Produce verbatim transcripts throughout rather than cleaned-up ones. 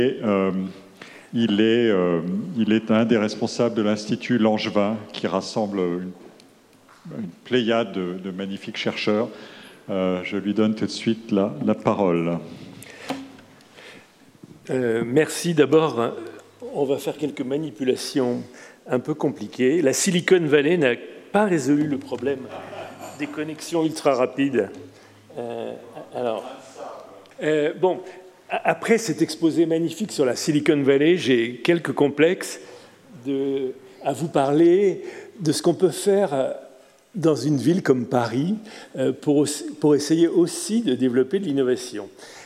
Et, euh, il, est, euh, il est un des responsables de l'Institut Langevin, qui rassemble une, une pléiade de, de magnifiques chercheurs. Euh, je lui donne tout de suite la, la parole. Euh, merci. D'abord, on va faire quelques manipulations un peu compliquées. La Silicon Valley n'a pas résolu le problème des connexions ultra rapides. Euh, alors, euh, bon, après cet exposé magnifique sur la Silicon Valley, j'ai quelques complexes de, à vous parler de ce qu'on peut faire dans une ville comme Paris pour, pour essayer aussi de développer de l'innovation.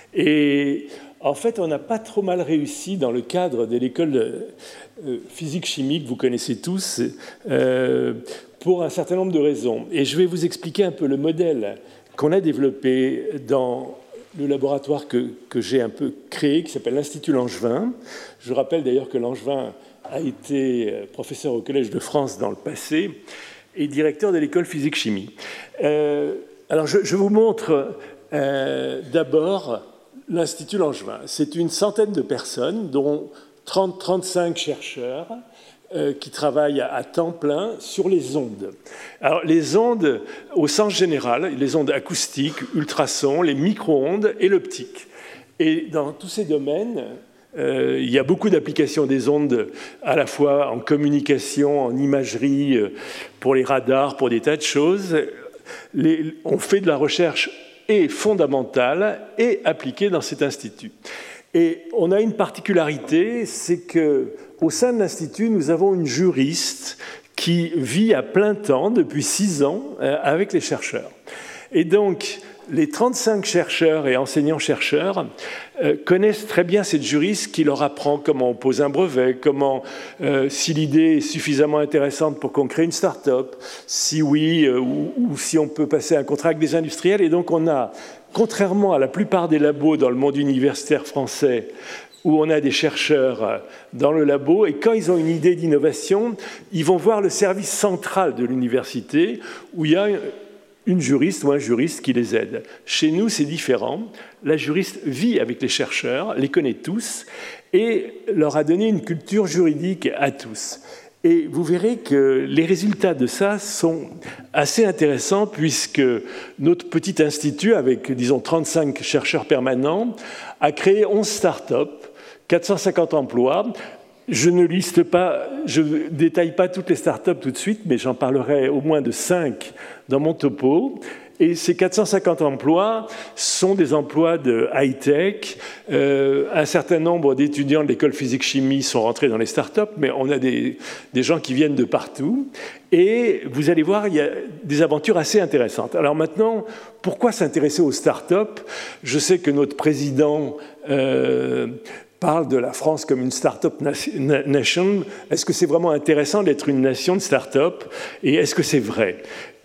Et en fait, on n'a pas trop mal réussi dans le cadre de l'école physique-chimie que vous connaissez tous, euh, pour un certain nombre de raisons. Et je vais vous expliquer un peu le modèle qu'on a développé dans le laboratoire que, que j'ai un peu créé, qui s'appelle l'Institut Langevin. Je rappelle d'ailleurs que Langevin a été professeur au Collège de France dans le passé et directeur de l'école physique-chimie. Euh, alors, je, je vous montre euh, d'abord l'Institut Langevin. C'est une centaine de personnes, dont trente à trente-cinq chercheurs, euh, qui travaillent à, à temps plein sur les ondes. Alors, les ondes, au sens général, les ondes acoustiques, ultrasons, les micro-ondes et l'optique. Et dans tous ces domaines, euh, il y a beaucoup d'applications des ondes, à la fois en communication, en imagerie, euh, pour les radars, pour des tas de choses. Les, on fait de la recherche et fondamentale et appliquée dans cet institut. Et on a une particularité, c'est qu'au sein de l'Institut, nous avons une juriste qui vit à plein temps depuis six ans avec les chercheurs. Et donc, les trente-cinq chercheurs et enseignants-chercheurs euh, connaissent très bien cette juriste qui leur apprend comment on pose un brevet, comment, euh, si l'idée est suffisamment intéressante pour qu'on crée une start-up, si oui, euh, ou, ou si on peut passer un contrat avec des industriels. Et donc on a, contrairement à la plupart des labos dans le monde universitaire français, où on a des chercheurs dans le labo, et quand ils ont une idée d'innovation, ils vont voir le service central de l'université, où il y a une juriste ou un juriste qui les aide. Chez nous, c'est différent. La juriste vit avec les chercheurs, les connaît tous, et leur a donné une culture juridique à tous. Et vous verrez que les résultats de ça sont assez intéressants, puisque notre petit institut, avec, disons, trente-cinq chercheurs permanents, a créé onze start-up, quatre cent cinquante emplois. Je ne liste pas, je ne détaille pas toutes les startups tout de suite, mais j'en parlerai au moins de cinq dans mon topo. Et ces quatre cent cinquante emplois sont des emplois de high-tech. Euh, un certain nombre d'étudiants de l'école physique-chimie sont rentrés dans les startups, mais on a des, des gens qui viennent de partout. Et vous allez voir, il y a des aventures assez intéressantes. Alors maintenant, pourquoi s'intéresser aux startups? Je sais que notre président Euh, parle de la France comme une start-up nation. Est-ce que c'est vraiment intéressant d'être une nation de start-up? Et est-ce que c'est vrai?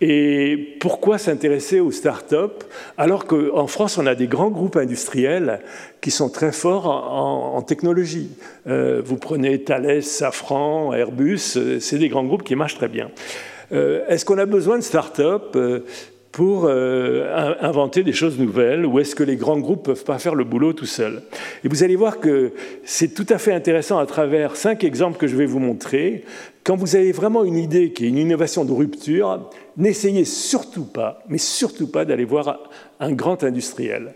Et pourquoi s'intéresser aux start-up alors qu'en France, on a des grands groupes industriels qui sont très forts en, en, en technologie? euh, Vous prenez Thales, Safran, Airbus, c'est des grands groupes qui marchent très bien. Euh, est-ce qu'on a besoin de start-up euh, pour euh, inventer des choses nouvelles, ou est-ce que les grands groupes ne peuvent pas faire le boulot tout seuls? Et vous allez voir que c'est tout à fait intéressant à travers cinq exemples que je vais vous montrer. Quand vous avez vraiment une idée qui est une innovation de rupture, n'essayez surtout pas, mais surtout pas d'aller voir un grand industriel.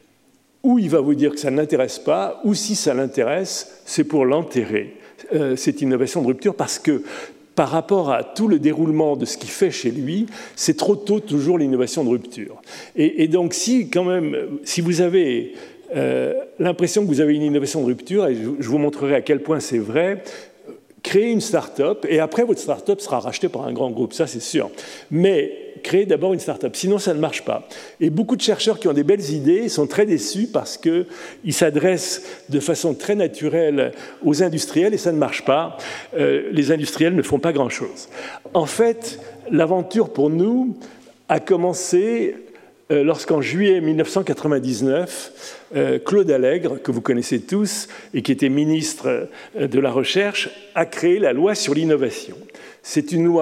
Ou il va vous dire que ça ne l'intéresse pas, ou si ça l'intéresse, c'est pour l'enterrer, euh, cette innovation de rupture, parce que par rapport à tout le déroulement de ce qu'il fait chez lui, c'est trop tôt toujours l'innovation de rupture. Et, et donc, si quand même, si vous avez euh, l'impression que vous avez une innovation de rupture, et je, je vous montrerai à quel point c'est vrai, créez une start-up, et après, votre start-up sera rachetée par un grand groupe, ça c'est sûr. Mais créez d'abord une start-up, sinon ça ne marche pas. Et beaucoup de chercheurs qui ont des belles idées sont très déçus parce qu'ils s'adressent de façon très naturelle aux industriels et ça ne marche pas. Euh, les industriels ne font pas grand-chose. En fait, l'aventure pour nous a commencé euh, lorsqu'en juillet mille neuf cent quatre-vingt-dix-neuf, euh, Claude Allègre, que vous connaissez tous et qui était ministre de la Recherche, a créé la loi sur l'innovation. C'est une loi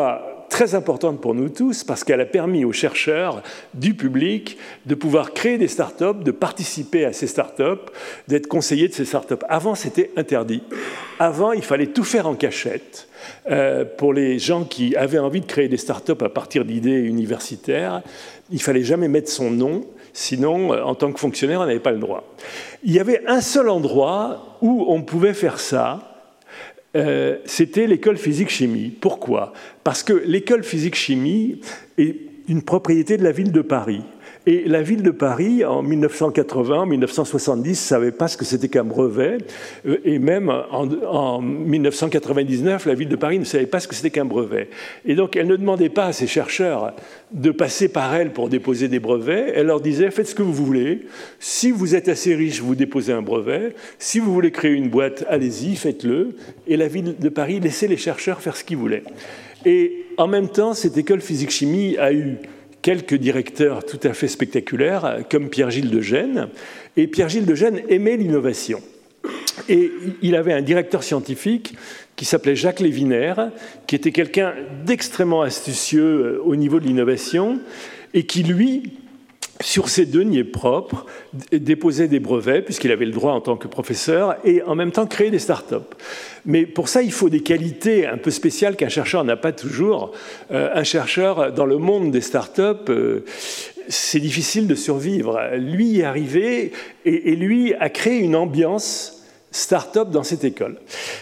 très importante pour nous tous parce qu'elle a permis aux chercheurs du public de pouvoir créer des startups, de participer à ces startups, d'être conseillés de ces startups. Avant, c'était interdit. Avant, il fallait tout faire en cachette. Euh, pour les gens qui avaient envie de créer des startups à partir d'idées universitaires, il ne fallait jamais mettre son nom, sinon, en tant que fonctionnaire, on n'avait pas le droit. Il y avait un seul endroit où on pouvait faire ça, euh, c'était l'école physique-chimie. Pourquoi? Parce que l'école physique-chimie est une propriété de la ville de Paris. Et la ville de Paris, en mille neuf cent quatre-vingts, en mille neuf cent soixante-dix, ne savait pas ce que c'était qu'un brevet. Et même en, en mille neuf cent quatre-vingt-dix-neuf, la ville de Paris ne savait pas ce que c'était qu'un brevet. Et donc, elle ne demandait pas à ses chercheurs de passer par elle pour déposer des brevets. Elle leur disait, faites ce que vous voulez. Si vous êtes assez riche, vous déposez un brevet. Si vous voulez créer une boîte, allez-y, faites-le. Et la ville de Paris laissait les chercheurs faire ce qu'ils voulaient. Et en même temps, cette école physique-chimie a eu quelques directeurs tout à fait spectaculaires, comme Pierre-Gilles de Gennes. Et Pierre-Gilles de Gennes aimait l'innovation. Et il avait un directeur scientifique qui s'appelait Jacques Lévinaire, qui était quelqu'un d'extrêmement astucieux au niveau de l'innovation, et qui, lui, sur ses deniers propres, déposait des brevets, puisqu'il avait le droit en tant que professeur, et en même temps créer des startups. Mais pour ça, il faut des qualités un peu spéciales qu'un chercheur n'a pas toujours. Euh, un chercheur, dans le monde des startups, euh, c'est difficile de survivre. Lui y est arrivé, et, et lui a créé une ambiance start-up dans cette école.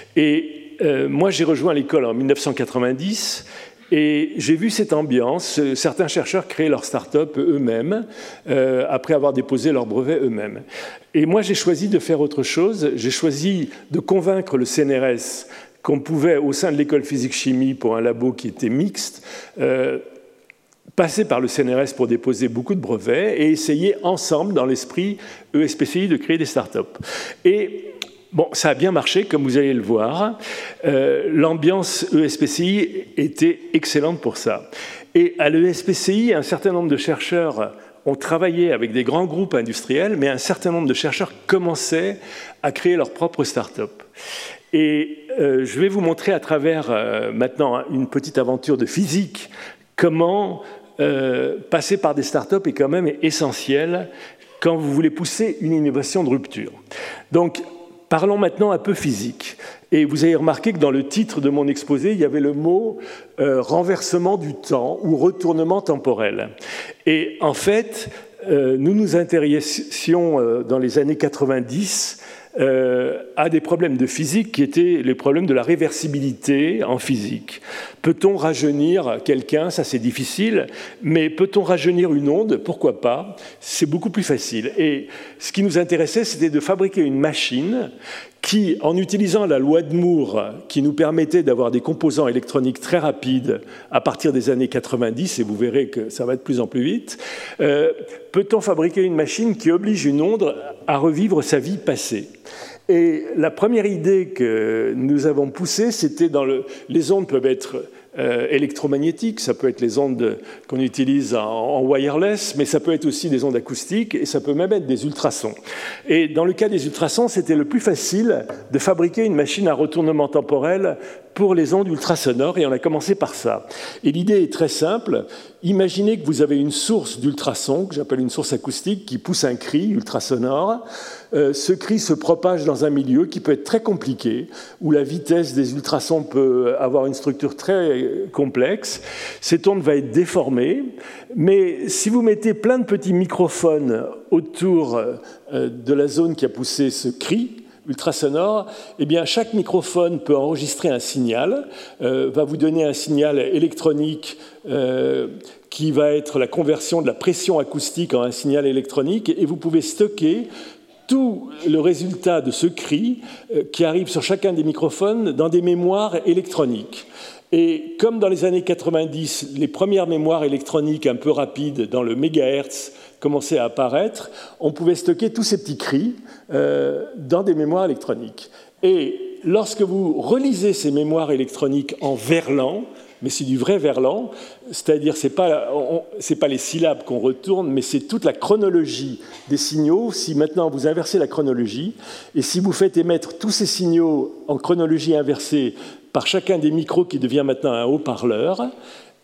Et euh, moi, j'ai rejoint l'école en mille neuf cent quatre-vingt-dix, et j'ai vu cette ambiance. Certains chercheurs créaient leur start-up eux-mêmes, euh, après avoir déposé leur brevet eux-mêmes. Et moi, j'ai choisi de faire autre chose. J'ai choisi de convaincre le C N R S qu'on pouvait, au sein de l'école physique-chimie, pour un labo qui était mixte, euh, passer par le C N R S pour déposer beaucoup de brevets et essayer ensemble, dans l'esprit E S P C I, de créer des start-up. Et bon, ça a bien marché, comme vous allez le voir. Euh, l'ambiance E S P C I était excellente pour ça. Et à l'E S P C I, un certain nombre de chercheurs ont travaillé avec des grands groupes industriels, mais un certain nombre de chercheurs commençaient à créer leurs propres start-up. Et euh, je vais vous montrer à travers euh, maintenant une petite aventure de physique comment euh, passer par des start-up est quand même essentiel quand vous voulez pousser une innovation de rupture. Donc, parlons maintenant un peu physique. Et vous avez remarqué que dans le titre de mon exposé, il y avait le mot euh, « renversement du temps » ou « retournement temporel ». Et en fait, euh, nous nous intéressions euh, dans les années quatre-vingt-dix euh, à des problèmes de physique qui étaient les problèmes de la réversibilité en physique. Peut-on rajeunir quelqu'un? Ça, c'est difficile. Mais peut-on rajeunir une onde? Pourquoi pas? C'est beaucoup plus facile. Et ce qui nous intéressait, c'était de fabriquer une machine qui, en utilisant la loi de Moore, qui nous permettait d'avoir des composants électroniques très rapides à partir des années quatre-vingt-dix, et vous verrez que ça va de plus en plus vite, euh, peut-on fabriquer une machine qui oblige une onde à revivre sa vie passée? Et la première idée que nous avons poussée, c'était dans le... Les ondes peuvent être euh, électromagnétiques, ça peut être les ondes qu'on utilise en, en wireless, mais ça peut être aussi des ondes acoustiques, et ça peut même être des ultrasons. Et dans le cas des ultrasons, c'était le plus facile de fabriquer une machine à retournement temporel pour les ondes ultrasonores, et on a commencé par ça. Et l'idée est très simple. Imaginez que vous avez une source d'ultrasons, que j'appelle une source acoustique, qui pousse un cri ultrasonore. Euh, ce cri se propage dans un milieu qui peut être très compliqué, où la vitesse des ultrasons peut avoir une structure très complexe. Cette onde va être déformée, mais si vous mettez plein de petits microphones autour euh, de la zone qui a poussé ce cri ultrasonore, eh bien, chaque microphone peut enregistrer un signal, euh, va vous donner un signal électronique euh, qui va être la conversion de la pression acoustique en un signal électronique, et vous pouvez stocker tout le résultat de ce cri euh, qui arrive sur chacun des microphones dans des mémoires électroniques. Et comme dans les années quatre-vingt-dix, les premières mémoires électroniques un peu rapides dans le mégahertz commençaient à apparaître, on pouvait stocker tous ces petits cris euh, dans des mémoires électroniques. Et lorsque vous relisez ces mémoires électroniques en verlan, mais c'est du vrai verlan, c'est-à-dire ce n'est pas, pas les syllabes qu'on retourne, mais c'est toute la chronologie des signaux. Si maintenant vous inversez la chronologie, et si vous faites émettre tous ces signaux en chronologie inversée par chacun des micros qui devient maintenant un haut-parleur,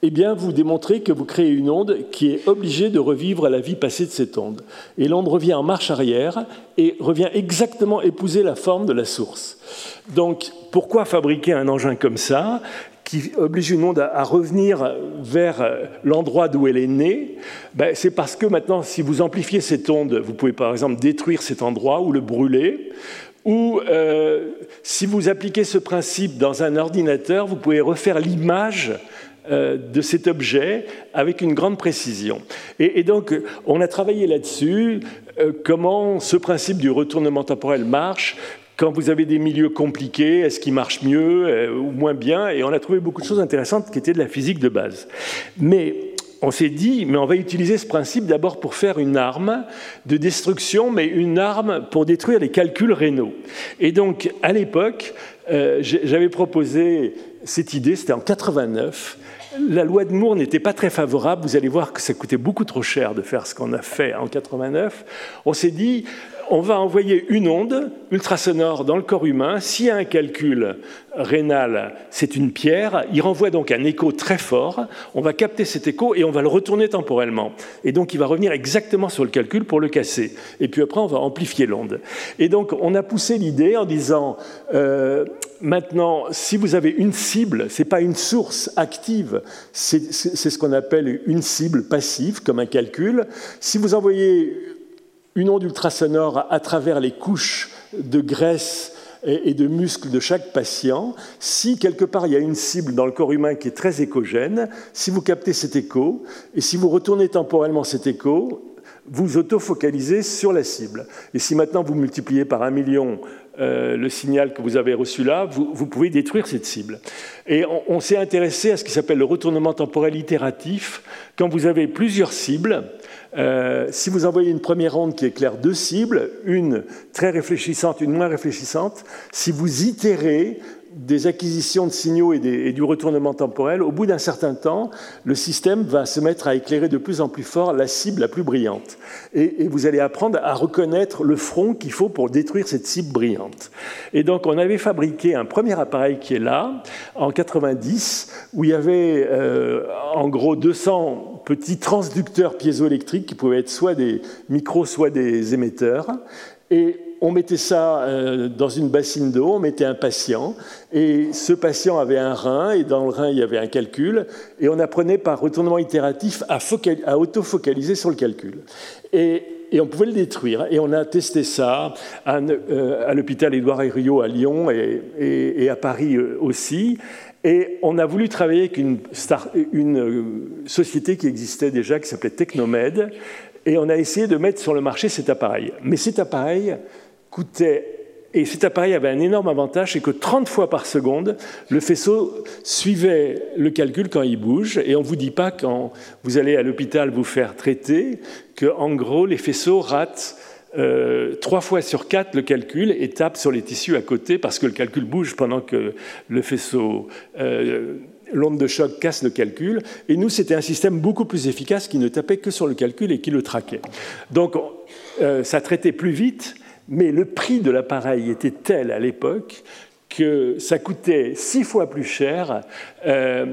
eh bien, vous démontrez que vous créez une onde qui est obligée de revivre la vie passée de cette onde. Et l'onde revient en marche arrière et revient exactement épouser la forme de la source. Donc, pourquoi fabriquer un engin comme ça, qui oblige une onde à revenir vers l'endroit d'où elle est née? Ben, c'est parce que maintenant, si vous amplifiez cette onde, vous pouvez par exemple détruire cet endroit ou le brûler, ou euh, si vous appliquez ce principe dans un ordinateur, vous pouvez refaire l'image euh, de cet objet avec une grande précision. Et, et donc, on a travaillé là-dessus, euh, comment ce principe du retournement temporel marche. Quand vous avez des milieux compliqués, est-ce qu'ils marchent mieux euh, ou moins bien? Et on a trouvé beaucoup de choses intéressantes qui étaient de la physique de base. Mais on s'est dit, mais on va utiliser ce principe d'abord pour faire une arme de destruction, mais une arme pour détruire les calculs rénaux. Et donc, à l'époque, euh, j'avais proposé cette idée, c'était en quatre-vingt-neuf. La loi de Moore n'était pas très favorable. Vous allez voir que ça coûtait beaucoup trop cher de faire ce qu'on a fait en quatre-vingt-neuf. On s'est dit, on va envoyer une onde ultrasonore dans le corps humain. S'il y a un calcul rénal, c'est une pierre. Il renvoie donc un écho très fort. On va capter cet écho et on va le retourner temporellement. Et donc, il va revenir exactement sur le calcul pour le casser. Et puis après, on va amplifier l'onde. Et donc, on a poussé l'idée en disant, euh, maintenant, si vous avez une cible, ce n'est pas une source active, c'est, c'est ce qu'on appelle une cible passive, comme un calcul. Si vous envoyez une onde ultrasonore à travers les couches de graisse et de muscles de chaque patient, si quelque part il y a une cible dans le corps humain qui est très échogène, si vous captez cet écho, et si vous retournez temporellement cet écho, vous auto-focalisez sur la cible. Et si maintenant vous multipliez par un million euh, le signal que vous avez reçu là, vous, vous pouvez détruire cette cible. Et on, on s'est intéressé à ce qui s'appelle le retournement temporel itératif. Quand vous avez plusieurs cibles, Euh, si vous envoyez une première onde qui éclaire deux cibles, une très réfléchissante, une moins réfléchissante, si vous itérez des acquisitions de signaux et, des, et du retournement temporel, au bout d'un certain temps, le système va se mettre à éclairer de plus en plus fort la cible la plus brillante. Et, et vous allez apprendre à reconnaître le front qu'il faut pour détruire cette cible brillante. Et donc, on avait fabriqué un premier appareil qui est là, en quatre-vingt-dix, où il y avait euh, en gros deux cents petits transducteurs piézoélectriques qui pouvaient être soit des micros, soit des émetteurs. Et on mettait ça euh, dans une bassine d'eau, on mettait un patient, et ce patient avait un rein, et dans le rein, il y avait un calcul, et on apprenait par retournement itératif à, à auto-focaliser sur le calcul. Et, et on pouvait le détruire. Et on a testé ça à, euh, à l'hôpital Édouard Herriot à Lyon et, et, et à Paris aussi. Et on a voulu travailler avec une, star, une société qui existait déjà, qui s'appelait Technomed, et on a essayé de mettre sur le marché cet appareil. Mais cet appareil coûtait... Et cet appareil avait un énorme avantage, c'est que trente fois par seconde, le faisceau suivait le calcul quand il bouge. Et on ne vous dit pas, quand vous allez à l'hôpital vous faire traiter, qu'en gros, les faisceaux ratent euh, trois fois sur quatre le calcul et tapent sur les tissus à côté parce que le calcul bouge pendant que le faisceau... Euh, l'onde de choc casse le calcul, et nous, c'était un système beaucoup plus efficace qui ne tapait que sur le calcul et qui le traquait. Donc, euh, ça traitait plus vite, mais le prix de l'appareil était tel à l'époque que ça coûtait six fois plus cher euh,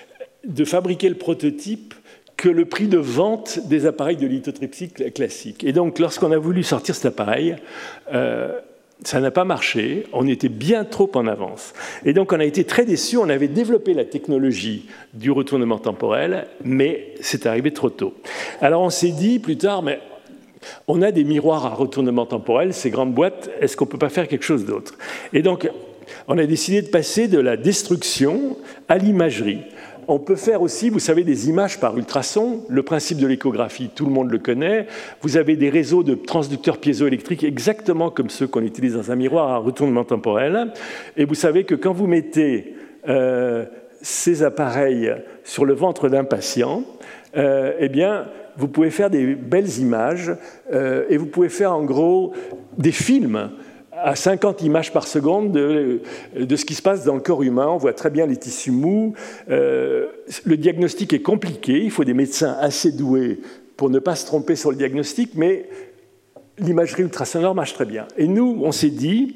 de fabriquer le prototype que le prix de vente des appareils de lithotripsie classiques. Et donc, lorsqu'on a voulu sortir cet appareil, euh, ça n'a pas marché, on était bien trop en avance. Et donc on a été très déçus, on avait développé la technologie du retournement temporel, mais c'est arrivé trop tôt. Alors on s'est dit plus tard, mais on a des miroirs à retournement temporel, ces grandes boîtes, est-ce qu'on ne peut pas faire quelque chose d'autre? Et donc on a décidé de passer de la destruction à l'imagerie. On peut faire aussi, vous savez, des images par ultrasons. Le principe de l'échographie, tout le monde le connaît. Vous avez des réseaux de transducteurs piézoélectriques exactement comme ceux qu'on utilise dans un miroir à retournement temporel. Et vous savez que quand vous mettez euh, ces appareils sur le ventre d'un patient, euh, eh bien, vous pouvez faire des belles images euh, et vous pouvez faire en gros des films à cinquante images par seconde de, de ce qui se passe dans le corps humain. On voit très bien les tissus mous. Euh, le diagnostic est compliqué. Il faut des médecins assez doués pour ne pas se tromper sur le diagnostic, mais l'imagerie ultrasonore marche très bien. Et nous, on s'est dit,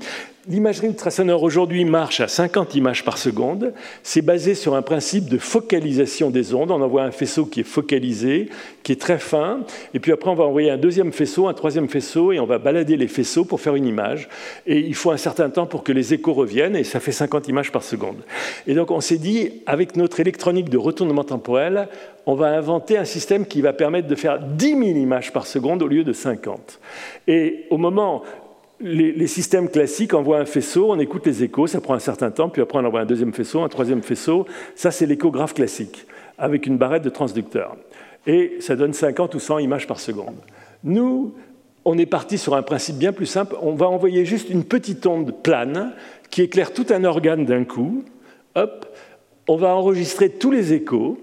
L'imagerie ultrasonore aujourd'hui marche à cinquante images par seconde. C'est basé sur un principe de focalisation des ondes. On envoie un faisceau qui est focalisé, qui est très fin, et puis après on va envoyer un deuxième faisceau, un troisième faisceau, et on va balader les faisceaux pour faire une image. Et il faut un certain temps pour que les échos reviennent, et ça fait cinquante images par seconde. Et donc on s'est dit, avec notre électronique de retournement temporel, on va inventer un système qui va permettre de faire dix mille images par seconde au lieu de cinquante. Et au moment... Les, les systèmes classiques envoient un faisceau, on écoute les échos, ça prend un certain temps, puis après on envoie un deuxième faisceau, un troisième faisceau. Ça, c'est l'échographe classique, avec une barrette de transducteurs. Et ça donne cinquante ou cent images par seconde. Nous, on est parti sur un principe bien plus simple. On va envoyer juste une petite onde plane qui éclaire tout un organe d'un coup. Hop, on va enregistrer tous les échos.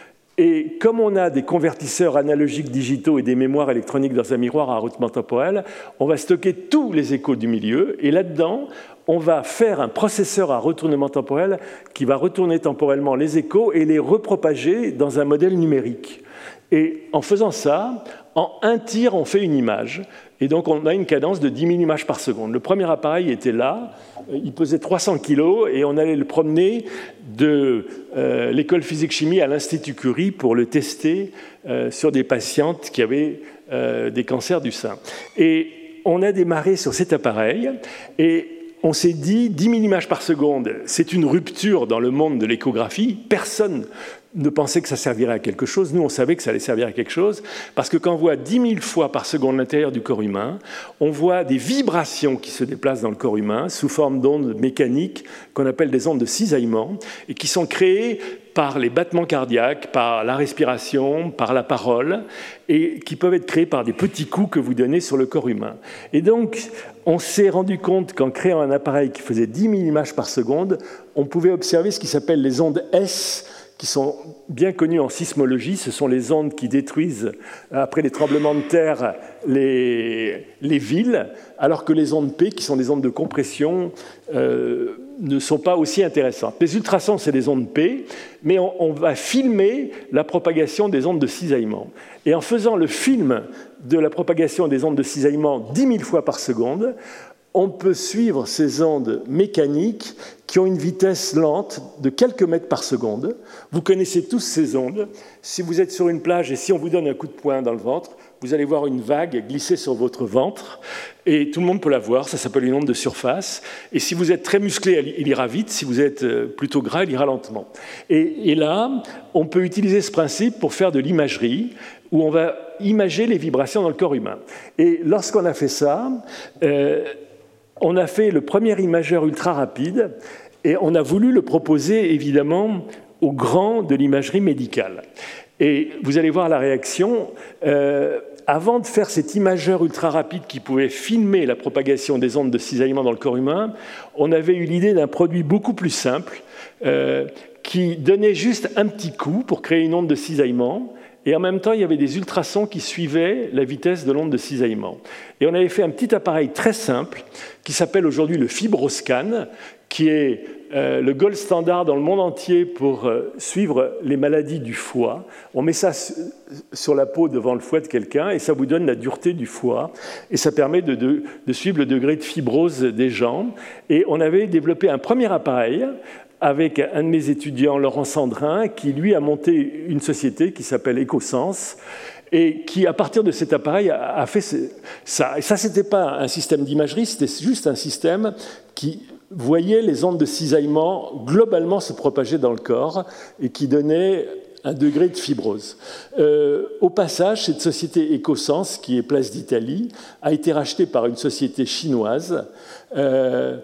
Et comme on a des convertisseurs analogiques digitaux et des mémoires électroniques dans un miroir à retournement temporel, on va stocker tous les échos du milieu, et là-dedans, on va faire un processeur à retournement temporel qui va retourner temporellement les échos et les repropager dans un modèle numérique. Et en faisant ça, en un tir, on fait une image. Et donc, on a une cadence de dix mille images par seconde. Le premier appareil était là, il pesait trois cents kilos, et on allait le promener de euh, l'école physique-chimie à l'Institut Curie pour le tester euh, sur des patientes qui avaient euh, des cancers du sein. Et on a démarré sur cet appareil, et on s'est dit dix mille images par seconde, c'est une rupture dans le monde de l'échographie. Personne ne pensait que ça servirait à quelque chose. Nous, on savait que ça allait servir à quelque chose, parce que quand on voit dix mille fois par seconde l'intérieur du corps humain, on voit des vibrations qui se déplacent dans le corps humain sous forme d'ondes mécaniques qu'on appelle des ondes de cisaillement, et qui sont créées par les battements cardiaques, par la respiration, par la parole, et qui peuvent être créées par des petits coups que vous donnez sur le corps humain. Et donc, on s'est rendu compte qu'en créant un appareil qui faisait dix mille images par seconde, on pouvait observer ce qui s'appelle les ondes S, qui sont bien connues en sismologie. Ce sont les ondes qui détruisent, après les tremblements de terre, les, les villes, alors que les ondes P, qui sont des ondes de compression, euh, ne sont pas aussi intéressantes. Les ultrasons, c'est des ondes P, mais on, on va filmer la propagation des ondes de cisaillement. Et en faisant le film de la propagation des ondes de cisaillement dix mille fois par seconde, on peut suivre ces ondes mécaniques qui ont une vitesse lente de quelques mètres par seconde. Vous connaissez tous ces ondes. Si vous êtes sur une plage et si on vous donne un coup de poing dans le ventre, vous allez voir une vague glisser sur votre ventre, et tout le monde peut la voir, ça s'appelle une onde de surface. Et si vous êtes très musclé, il ira vite, si vous êtes plutôt gras, il ira lentement. Et, et là, on peut utiliser ce principe pour faire de l'imagerie, où on va imager les vibrations dans le corps humain. Et lorsqu'on a fait ça, euh, on a fait le premier imageur ultra rapide, et on a voulu le proposer, évidemment, aux grands de l'imagerie médicale. Et vous allez voir la réaction. Euh, avant de faire cet imageur ultra rapide qui pouvait filmer la propagation des ondes de cisaillement dans le corps humain, on avait eu l'idée d'un produit beaucoup plus simple, euh, qui donnait juste un petit coup pour créer une onde de cisaillement, et en même temps, il y avait des ultrasons qui suivaient la vitesse de l'onde de cisaillement. Et on avait fait un petit appareil très simple qui s'appelle aujourd'hui le FibroScan, qui est euh, le gold standard dans le monde entier pour euh, suivre les maladies du foie. On met ça sur la peau devant le foie de quelqu'un et ça vous donne la dureté du foie. Et ça permet de, de, de suivre le degré de fibrose des gens. Et on avait développé un premier appareil avec un de mes étudiants, Laurent Sandrin, qui lui a monté une société qui s'appelle EcoSense, et qui, à partir de cet appareil, a fait ça. Et ça, ce n'était pas un système d'imagerie, c'était juste un système qui voyait les ondes de cisaillement globalement se propager dans le corps et qui donnait un degré de fibrose. Euh, au passage, cette société EcoSense, qui est Place d'Italie, a été rachetée par une société chinoise, euh,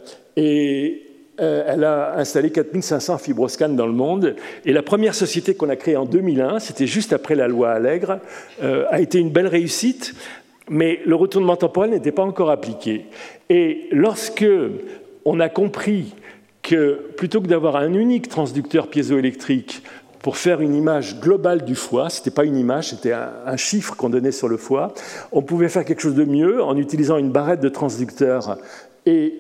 et Euh, elle a installé quatre mille cinq cents fibroscans dans le monde. Et la première société qu'on a créée en deux mille un, c'était juste après la loi Allègre, euh, a été une belle réussite, mais le retournement temporel n'était pas encore appliqué. Et lorsque on a compris que plutôt que d'avoir un unique transducteur piézoélectrique pour faire une image globale du foie, ce n'était pas une image, c'était un, un chiffre qu'on donnait sur le foie, on pouvait faire quelque chose de mieux en utilisant une barrette de transducteurs et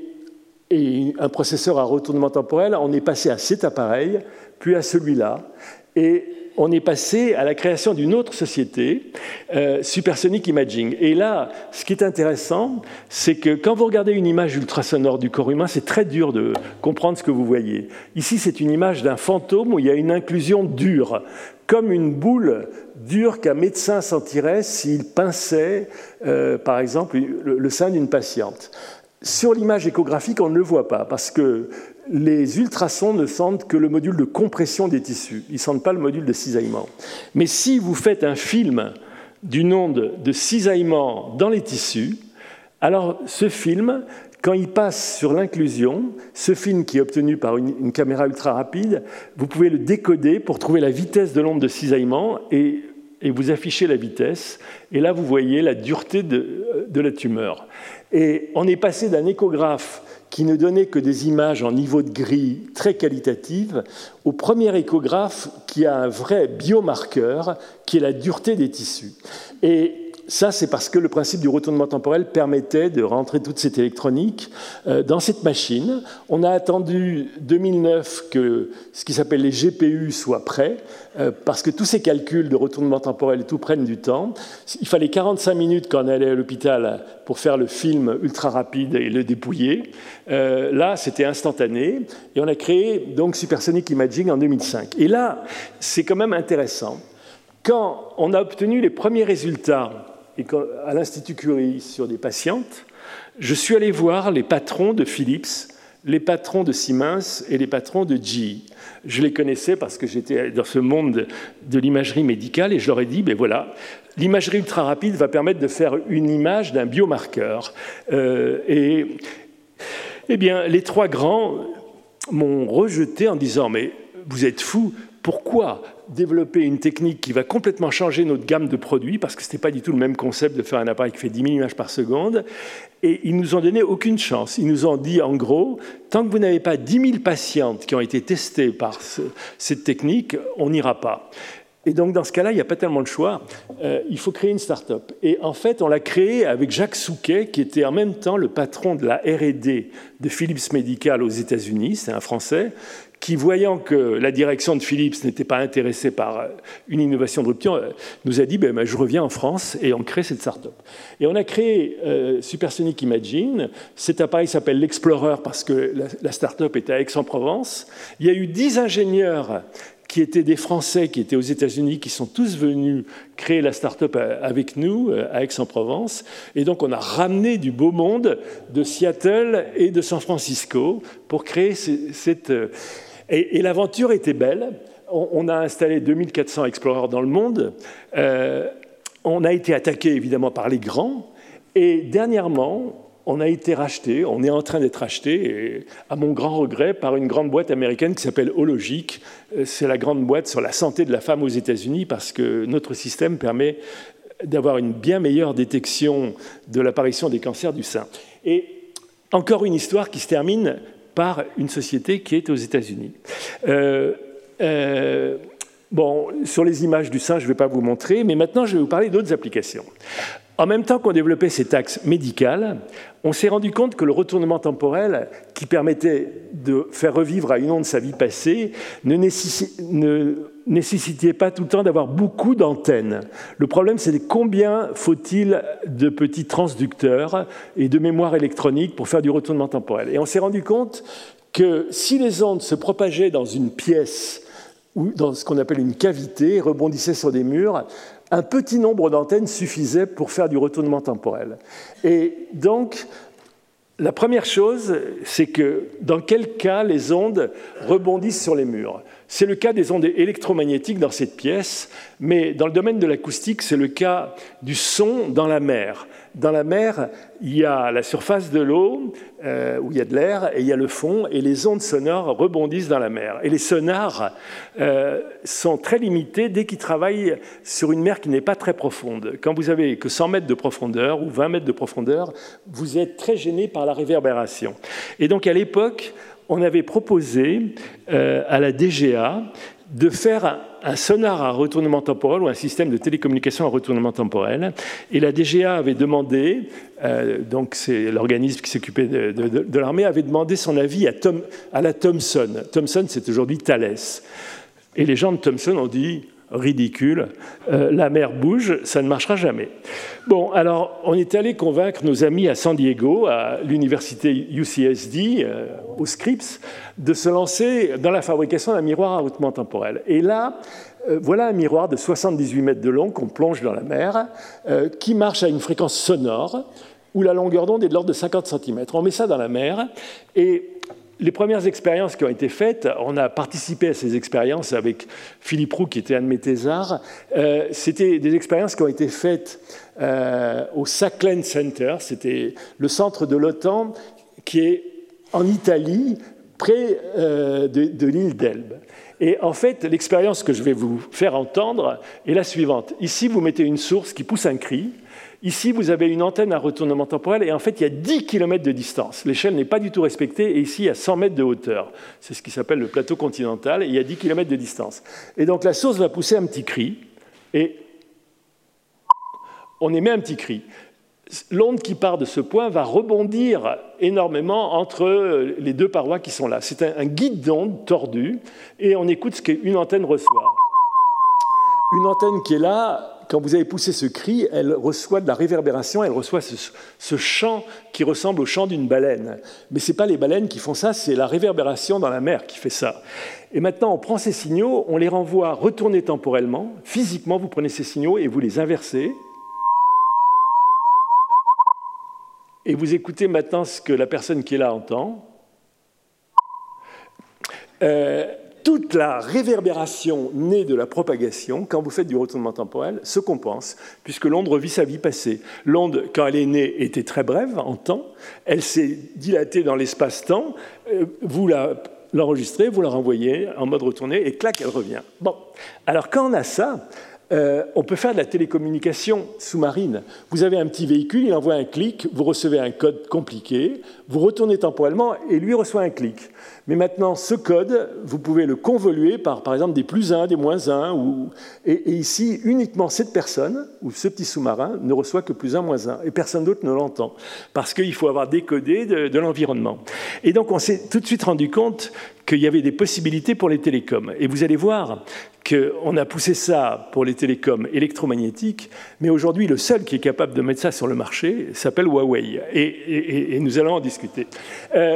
et un processeur à retournement temporel, on est passé à cet appareil, puis à celui-là. Et on est passé à la création d'une autre société, euh, Supersonic Imaging. Et là, ce qui est intéressant, c'est que quand vous regardez une image ultrasonore du corps humain, c'est très dur de comprendre ce que vous voyez. Ici, c'est une image d'un fantôme où il y a une inclusion dure, comme une boule dure qu'un médecin sentirait s'il pinçait, euh, par exemple, le, le sein d'une patiente. Sur l'image échographique, on ne le voit pas, parce que les ultrasons ne sentent que le module de compression des tissus. Ils ne sentent pas le module de cisaillement. Mais si vous faites un film d'une onde de cisaillement dans les tissus, alors ce film, quand il passe sur l'inclusion, ce film qui est obtenu par une, une caméra ultra rapide, vous pouvez le décoder pour trouver la vitesse de l'onde de cisaillement et, et vous affichez la vitesse. Et là, vous voyez la dureté de, de la tumeur. Et on est passé d'un échographe qui ne donnait que des images en niveau de gris très qualitatives, au premier échographe qui a un vrai biomarqueur, qui est la dureté des tissus. Et ça, c'est parce que le principe du retournement temporel permettait de rentrer toute cette électronique dans cette machine. On a attendu deux mille neuf que ce qui s'appelle les G P U soient prêts, parce que tous ces calculs de retournement temporel et tout prennent du temps. Il fallait quarante-cinq minutes quand on allait à l'hôpital pour faire le film ultra rapide et le dépouiller. Euh, là, c'était instantané. Et on a créé donc Supersonic Imaging en deux mille cinq. Et là, c'est quand même intéressant. Quand on a obtenu les premiers résultats à l'Institut Curie sur des patientes, je suis allé voir les patrons de Philips, les patrons de Siemens et les patrons de G E. Je les connaissais parce que j'étais dans ce monde de l'imagerie médicale et je leur ai dit, ben voilà, l'imagerie ultra rapide va permettre de faire une image d'un biomarqueur. Euh, et eh bien, les trois grands m'ont rejeté en disant, mais vous êtes fous, pourquoi développer une technique qui va complètement changer notre gamme de produits, parce que ce n'était pas du tout le même concept de faire un appareil qui fait dix mille images par seconde, et ils nous ont donné aucune chance. Ils nous ont dit, en gros, tant que vous n'avez pas dix mille patientes qui ont été testées par ce, cette technique, on n'ira pas. Et donc, dans ce cas-là, il n'y a pas tellement de choix. Euh, il faut créer une start-up. Et en fait, on l'a créée avec Jacques Souquet, qui était en même temps le patron de la R et D de Philips Medical aux États-Unis, c'est un Français, qui, voyant que la direction de Philips n'était pas intéressée par une innovation de rupture, nous a dit ben, ben, « je reviens en France » et on crée cette start-up. Et on a créé euh, Supersonic Imaging. Cet appareil s'appelle l'Explorer parce que la, la start-up est à Aix-en-Provence. Il y a eu dix ingénieurs qui étaient des Français, qui étaient aux États-Unis, qui sont tous venus créer la start-up avec nous, à Aix-en-Provence. Et donc, on a ramené du beau monde de Seattle et de San Francisco pour créer cette... Et, et l'aventure était belle. On, on a installé deux mille quatre cents Explorers dans le monde. Euh, on a été attaqué, évidemment, par les grands. Et dernièrement, on a été racheté, on est en train d'être racheté, et, à mon grand regret, par une grande boîte américaine qui s'appelle Hologic. C'est la grande boîte sur la santé de la femme aux États-Unis parce que notre système permet d'avoir une bien meilleure détection de l'apparition des cancers du sein. Et encore une histoire qui se termine par une société qui est aux États-Unis. Euh, euh, bon, sur les images du sein, je ne vais pas vous montrer, mais maintenant, je vais vous parler d'autres applications. En même temps qu'on développait cet axe médical, on s'est rendu compte que le retournement temporel, qui permettait de faire revivre à une onde sa vie passée, ne, nécessi- ne nécessitait pas tout le temps d'avoir beaucoup d'antennes. Le problème, c'est combien faut-il de petits transducteurs et de mémoire électronique pour faire du retournement temporel. Et on s'est rendu compte que si les ondes se propageaient dans une pièce ou dans ce qu'on appelle une cavité, rebondissaient sur des murs, un petit nombre d'antennes suffisait pour faire du retournement temporel. Et donc, la première chose, c'est que dans quel cas les ondes rebondissent sur les murs. C'est le cas des ondes électromagnétiques dans cette pièce, mais dans le domaine de l'acoustique, c'est le cas du son dans la mer. Dans la mer, il y a la surface de l'eau, euh, où il y a de l'air, et il y a le fond, et les ondes sonores rebondissent dans la mer. Et les sonars euh, sont très limités dès qu'ils travaillent sur une mer qui n'est pas très profonde. Quand vous avez que cent mètres de profondeur ou vingt mètres de profondeur, vous êtes très gêné par la réverbération. Et donc, à l'époque, on avait proposé euh, à la D G A de faire un, un sonar à retournement temporel ou un système de télécommunication à retournement temporel. Et la D G A avait demandé, euh, donc c'est l'organisme qui s'occupait de, de, de l'armée, avait demandé son avis à, Tom, à la Thomson. Thomson, c'est aujourd'hui Thales. Et les gens de Thomson ont dit, ridicule, euh, la mer bouge, ça ne marchera jamais. Bon, alors, on est allé convaincre nos amis à San Diego, à l'université U C S D, euh, au Scripps, de se lancer dans la fabrication d'un miroir à hautement temporel. Et là, euh, voilà un miroir de soixante-dix-huit mètres de long qu'on plonge dans la mer, euh, qui marche à une fréquence sonore, où la longueur d'onde est de l'ordre de cinquante centimètres. On met ça dans la mer, et les premières expériences qui ont été faites, on a participé à ces expériences avec Philippe Roux, qui était un de mes thésards. Euh, c'était des expériences qui ont été faites euh, au Sakhalin Center, c'était le centre de l'OTAN qui est en Italie, près euh, de, de l'île d'Elbe. Et en fait, l'expérience que je vais vous faire entendre est la suivante. Ici, vous mettez une source qui pousse un cri. Ici, vous avez une antenne à retournement temporel, et en fait, il y a dix kilomètres de distance. L'échelle n'est pas du tout respectée, et ici, il y a cent mètres de hauteur. C'est ce qui s'appelle le plateau continental, et il y a dix kilomètres de distance. Et donc, la source va pousser un petit cri, et on émet un petit cri. L'onde qui part de ce point va rebondir énormément entre les deux parois qui sont là. C'est un, un guide d'onde tordu, et on écoute ce qu'une antenne reçoit. Une antenne qui est là, quand vous avez poussé ce cri, elle reçoit de la réverbération, elle reçoit ce, ce chant qui ressemble au chant d'une baleine. Mais ce n'est pas les baleines qui font ça, c'est la réverbération dans la mer qui fait ça. Et maintenant, on prend ces signaux, on les renvoie retournés temporellement. Physiquement, vous prenez ces signaux et vous les inversez. Et vous écoutez maintenant ce que la personne qui est là entend. Euh, toute la réverbération née de la propagation, quand vous faites du retournement temporel, se compense, puisque l'onde revit sa vie passée. L'onde, quand elle est née, était très brève en temps, elle s'est dilatée dans l'espace-temps, vous la, l'enregistrez, vous la renvoyez en mode retourné, et clac, elle revient. Bon, alors quand on a ça, Euh, on peut faire de la télécommunication sous-marine. Vous avez un petit véhicule, il envoie un clic, vous recevez un code compliqué, vous retournez temporellement et lui reçoit un clic. Mais maintenant, ce code, vous pouvez le convoluer par, par exemple, des plus un, des moins un. Ou... Et, et ici, uniquement cette personne, ou ce petit sous-marin, ne reçoit que plus un, moins un. Et personne d'autre ne l'entend. Parce qu'il faut avoir décodé de, de l'environnement. Et donc, on s'est tout de suite rendu compte qu'il y avait des possibilités pour les télécoms. Et vous allez voir qu'on a poussé ça pour les télécoms électromagnétiques, mais aujourd'hui, le seul qui est capable de mettre ça sur le marché s'appelle Huawei. Et, et, et nous allons en discuter. Euh,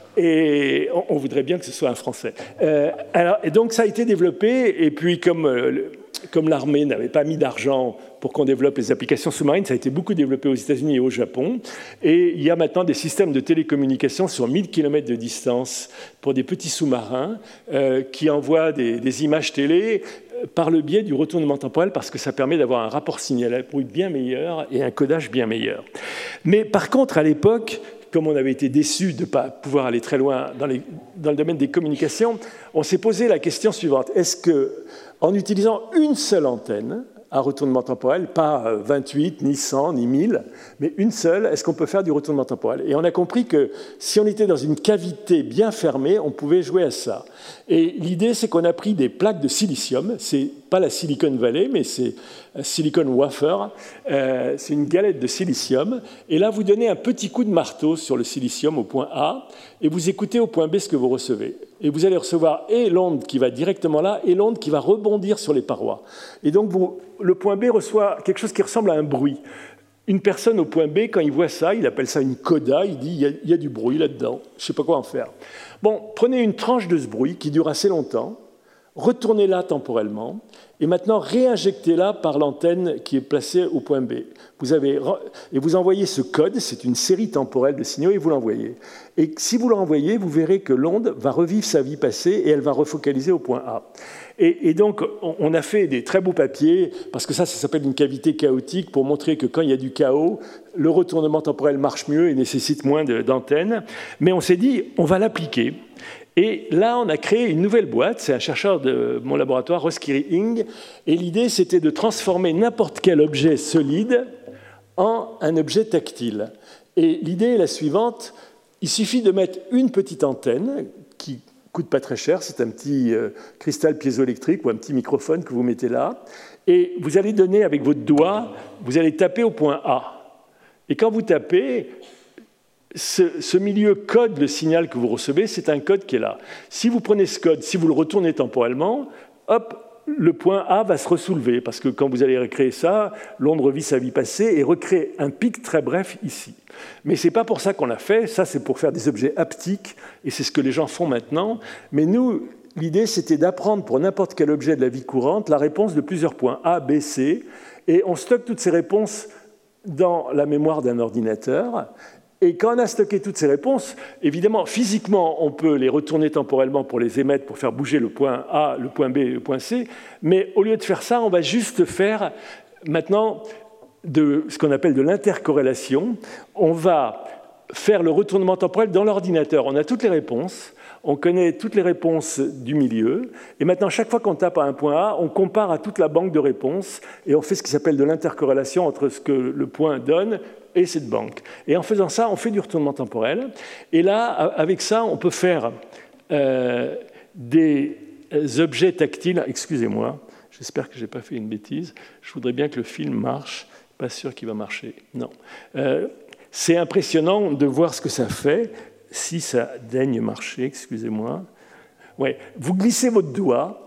et on, on voudrait bien que ce soit un Français. Euh, alors, et donc, ça a été développé, et puis comme... Euh, Comme l'armée n'avait pas mis d'argent pour qu'on développe les applications sous-marines, ça a été beaucoup développé aux États-Unis et au Japon. Et il y a maintenant des systèmes de télécommunication sur mille kilomètres de distance pour des petits sous-marins euh, qui envoient des, des images télé par le biais du retournement temporel, parce que ça permet d'avoir un rapport signal-bruit bien meilleur et un codage bien meilleur. Mais par contre, à l'époque, comme on avait été déçus de ne pas pouvoir aller très loin dans, les, dans le domaine des communications, on s'est posé la question suivante. Est-ce que, en utilisant une seule antenne à retournement temporel, pas vingt-huit, ni cent, ni mille, mais une seule, est-ce qu'on peut faire du retournement temporel? Et on a compris que si on était dans une cavité bien fermée, on pouvait jouer à ça. Et l'idée, c'est qu'on a pris des plaques de silicium, c'est pas la Silicon Valley, mais c'est Silicon Wafer, euh, c'est une galette de silicium, et là, vous donnez un petit coup de marteau sur le silicium au point A, et vous écoutez au point B ce que vous recevez. Et vous allez recevoir et l'onde qui va directement là, et l'onde qui va rebondir sur les parois. Et donc, vous, le point B reçoit quelque chose qui ressemble à un bruit. Une personne au point B, quand il voit ça, il appelle ça une coda, il dit il y a, il y a du bruit là-dedans, je ne sais pas quoi en faire. Bon, prenez une tranche de ce bruit qui dure assez longtemps, retournez-la temporellement, et maintenant réinjectez-la par l'antenne qui est placée au point B. Vous avez, et vous envoyez ce code, c'est une série temporelle de signaux, et vous l'envoyez. Et si vous l'envoyez, vous verrez que l'onde va revivre sa vie passée et elle va refocaliser au point A. Et, et donc, on a fait des très beaux papiers, parce que ça, ça s'appelle une cavité chaotique, pour montrer que quand il y a du chaos, le retournement temporel marche mieux et nécessite moins d'antennes. Mais on s'est dit, on va l'appliquer. Et là, on a créé une nouvelle boîte, c'est un chercheur de mon laboratoire, Roskiri Ing, et l'idée, c'était de transformer n'importe quel objet solide en un objet tactile. Et l'idée est la suivante, il suffit de mettre une petite antenne qui coûte pas très cher, c'est un petit euh, cristal piézoélectrique ou un petit microphone que vous mettez là, et vous allez donner avec votre doigt, vous allez taper au point A. Et quand vous tapez, ce, ce milieu code le signal que vous recevez, c'est un code qui est là. Si vous prenez ce code, si vous le retournez temporellement, hop, le point A va se ressoulever, parce que quand vous allez recréer ça, l'onde revit sa vie passée et recrée un pic très bref ici. Mais ce n'est pas pour ça qu'on l'a fait, ça c'est pour faire des objets haptiques, et c'est ce que les gens font maintenant. Mais nous, l'idée c'était d'apprendre pour n'importe quel objet de la vie courante la réponse de plusieurs points, A, B, C, et on stocke toutes ces réponses dans la mémoire d'un ordinateur. Et quand on a stocké toutes ces réponses, évidemment, physiquement, on peut les retourner temporellement pour les émettre, pour faire bouger le point A, le point B et le point C, mais au lieu de faire ça, on va juste faire maintenant de ce qu'on appelle de l'intercorrélation. On va faire le retournement temporel dans l'ordinateur. On a toutes les réponses, on connaît toutes les réponses du milieu, et maintenant, chaque fois qu'on tape à un point A, on compare à toute la banque de réponses, et on fait ce qui s'appelle de l'intercorrélation entre ce que le point donne et cette banque. Et en faisant ça, on fait du retournement temporel. Et là, avec ça, on peut faire euh, des objets tactiles. Excusez-moi, j'espère que je n'ai pas fait une bêtise. Je voudrais bien que le film marche. Pas sûr qu'il va marcher. Non. Euh, c'est impressionnant de voir ce que ça fait, si ça daigne marcher. Excusez-moi. Ouais. Vous glissez votre doigt.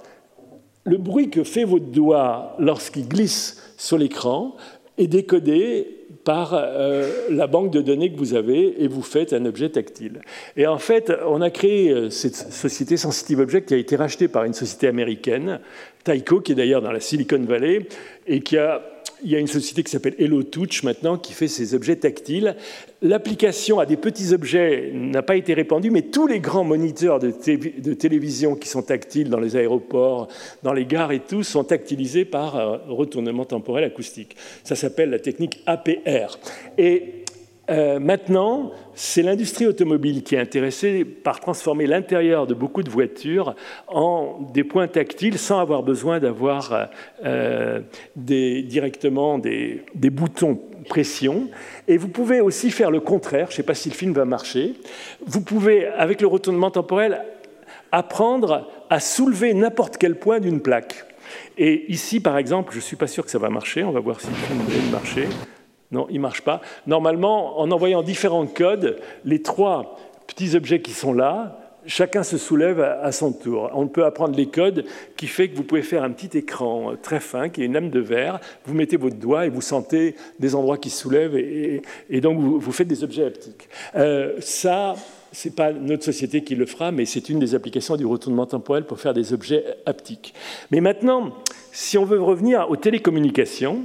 Le bruit que fait votre doigt lorsqu'il glisse sur l'écran est décodé par euh, la banque de données que vous avez, et vous faites un objet tactile. Et en fait, on a créé cette société Sensitive Object qui a été rachetée par une société américaine, Tyco, qui est d'ailleurs dans la Silicon Valley, et qui a, il y a une société qui s'appelle HelloTouch maintenant, qui fait ces objets tactiles. L'application à des petits objets n'a pas été répandue, mais tous les grands moniteurs de, té- de télévision qui sont tactiles dans les aéroports, dans les gares et tout, sont tactilisés par euh, retournement temporel acoustique. Ça s'appelle la technique A P R. Et euh, maintenant, c'est l'industrie automobile qui est intéressée par transformer l'intérieur de beaucoup de voitures en des points tactiles sans avoir besoin d'avoir euh, des, directement des, des boutons pression. Et vous pouvez aussi faire le contraire. Je ne sais pas si le film va marcher. Vous pouvez, avec le retournement temporel, apprendre à soulever n'importe quel point d'une plaque. Et ici, par exemple, je ne suis pas sûr que ça va marcher. On va voir si le film va marcher. Non, il ne marche pas. Normalement, en envoyant différents codes, les trois petits objets qui sont là, chacun se soulève à son tour. On peut apprendre les codes qui fait que vous pouvez faire un petit écran très fin, qui est une lame de verre. Vous mettez votre doigt et vous sentez des endroits qui se soulèvent, et, et donc vous, vous faites des objets haptiques. Euh, ça, ce n'est pas notre société qui le fera, mais c'est une des applications du retournement temporel pour faire des objets haptiques. Mais maintenant, si on veut revenir aux télécommunications,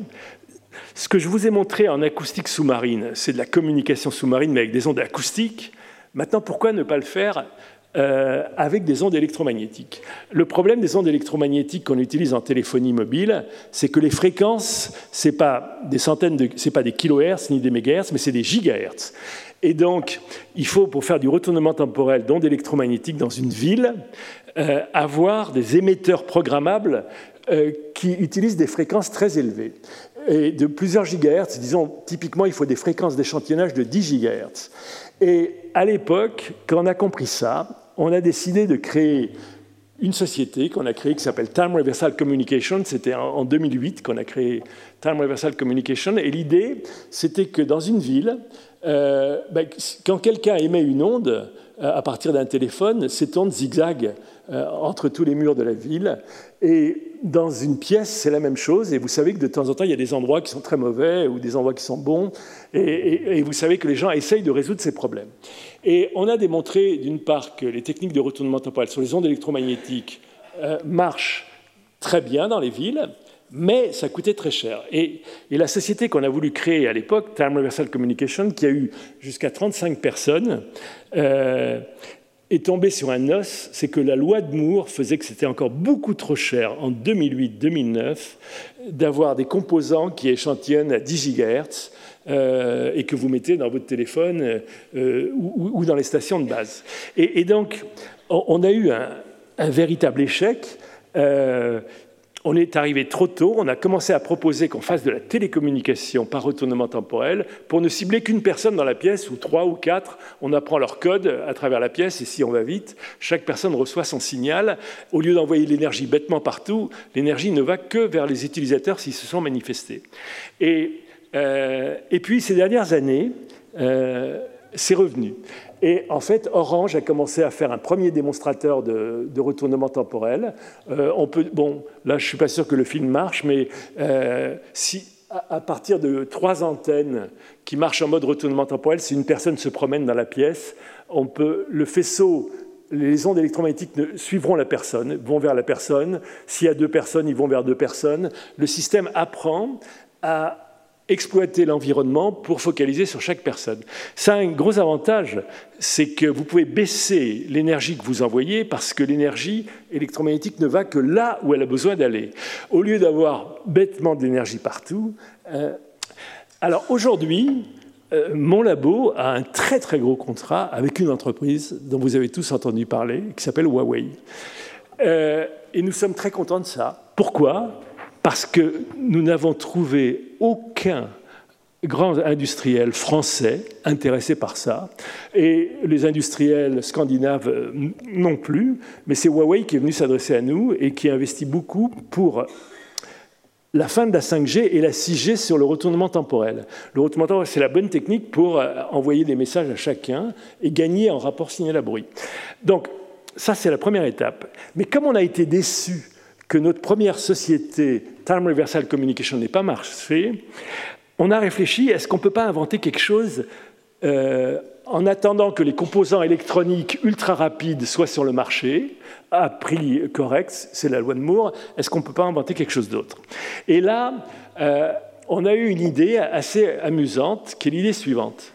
ce que je vous ai montré en acoustique sous-marine, c'est de la communication sous-marine, mais avec des ondes acoustiques. Maintenant, pourquoi ne pas le faire euh, avec des ondes électromagnétiques? Le problème des ondes électromagnétiques qu'on utilise en téléphonie mobile, c'est que les fréquences, ce n'est pas des centaines de, c'est pas des kilohertz ni des mégahertz, mais c'est des gigahertz. Et donc, il faut, pour faire du retournement temporel d'ondes électromagnétiques dans une ville, euh, avoir des émetteurs programmables euh, qui utilisent des fréquences très élevées. Et de plusieurs gigahertz, disons, typiquement, il faut des fréquences d'échantillonnage de dix gigahertz. Et à l'époque, quand on a compris ça, on a décidé de créer une société qu'on a créée qui s'appelle Time Reversal Communication. C'était en deux mille huit qu'on a créé Time Reversal Communication. Et l'idée, c'était que dans une ville, euh, ben, quand quelqu'un émet une onde euh, à partir d'un téléphone, cette onde zigzague euh, entre tous les murs de la ville. Et dans une pièce, c'est la même chose. Et vous savez que de temps en temps, il y a des endroits qui sont très mauvais ou des endroits qui sont bons. Et, et, et vous savez que les gens essayent de résoudre ces problèmes. Et on a démontré, d'une part, que les techniques de retournement temporel sur les ondes électromagnétiques euh, marchent très bien dans les villes, mais ça coûtait très cher. Et, et la société qu'on a voulu créer à l'époque, Time Reversal Communication, qui a eu jusqu'à trente-cinq personnes, euh, est tombée sur un os, c'est que la loi de Moore faisait que c'était encore beaucoup trop cher en deux mille huit deux mille neuf d'avoir des composants qui échantillonnent à dix gigahertz euh, et que vous mettez dans votre téléphone euh, ou, ou dans les stations de base. Et, et donc, on, on a eu un, un véritable échec. Euh, On est arrivé trop tôt, on a commencé à proposer qu'on fasse de la télécommunication par retournement temporel pour ne cibler qu'une personne dans la pièce, ou trois ou quatre. On apprend leur code à travers la pièce, et si on va vite, chaque personne reçoit son signal. Au lieu d'envoyer l'énergie bêtement partout, l'énergie ne va que vers les utilisateurs s'ils se sont manifestés. Et, euh, et puis, ces dernières années, euh, c'est revenu. Et en fait, Orange a commencé à faire un premier démonstrateur de, de retournement temporel. Euh, on peut, bon, là, je ne suis pas sûr que le film marche, mais euh, si, à, à partir de trois antennes qui marchent en mode retournement temporel, si une personne se promène dans la pièce, on peut, le faisceau, les ondes électromagnétiques suivront la personne, vont vers la personne. S'il y a deux personnes, ils vont vers deux personnes. Le système apprend à exploiter l'environnement pour focaliser sur chaque personne. Ça a un gros avantage, c'est que vous pouvez baisser l'énergie que vous envoyez parce que l'énergie électromagnétique ne va que là où elle a besoin d'aller. Au lieu d'avoir bêtement de l'énergie partout. Euh, alors aujourd'hui, euh, mon labo a un très très gros contrat avec une entreprise dont vous avez tous entendu parler, qui s'appelle Huawei. Euh, et nous sommes très contents de ça. Pourquoi ? Parce que nous n'avons trouvé aucun grand industriel français intéressé par ça, et les industriels scandinaves non plus, mais c'est Huawei qui est venu s'adresser à nous et qui investit beaucoup pour la fin de la cinq G et la six G sur le retournement temporel. Le retournement temporel, c'est la bonne technique pour envoyer des messages à chacun et gagner en rapport signal à bruit. Donc, ça, c'est la première étape. Mais comme on a été déçus que notre première société, Time Reversal Communication, n'ait pas marché, on a réfléchi, est-ce qu'on ne peut pas inventer quelque chose euh, en attendant que les composants électroniques ultra rapides soient sur le marché, à prix correct, c'est la loi de Moore, est-ce qu'on ne peut pas inventer quelque chose d'autre? Et là, euh, on a eu une idée assez amusante, qui est l'idée suivante.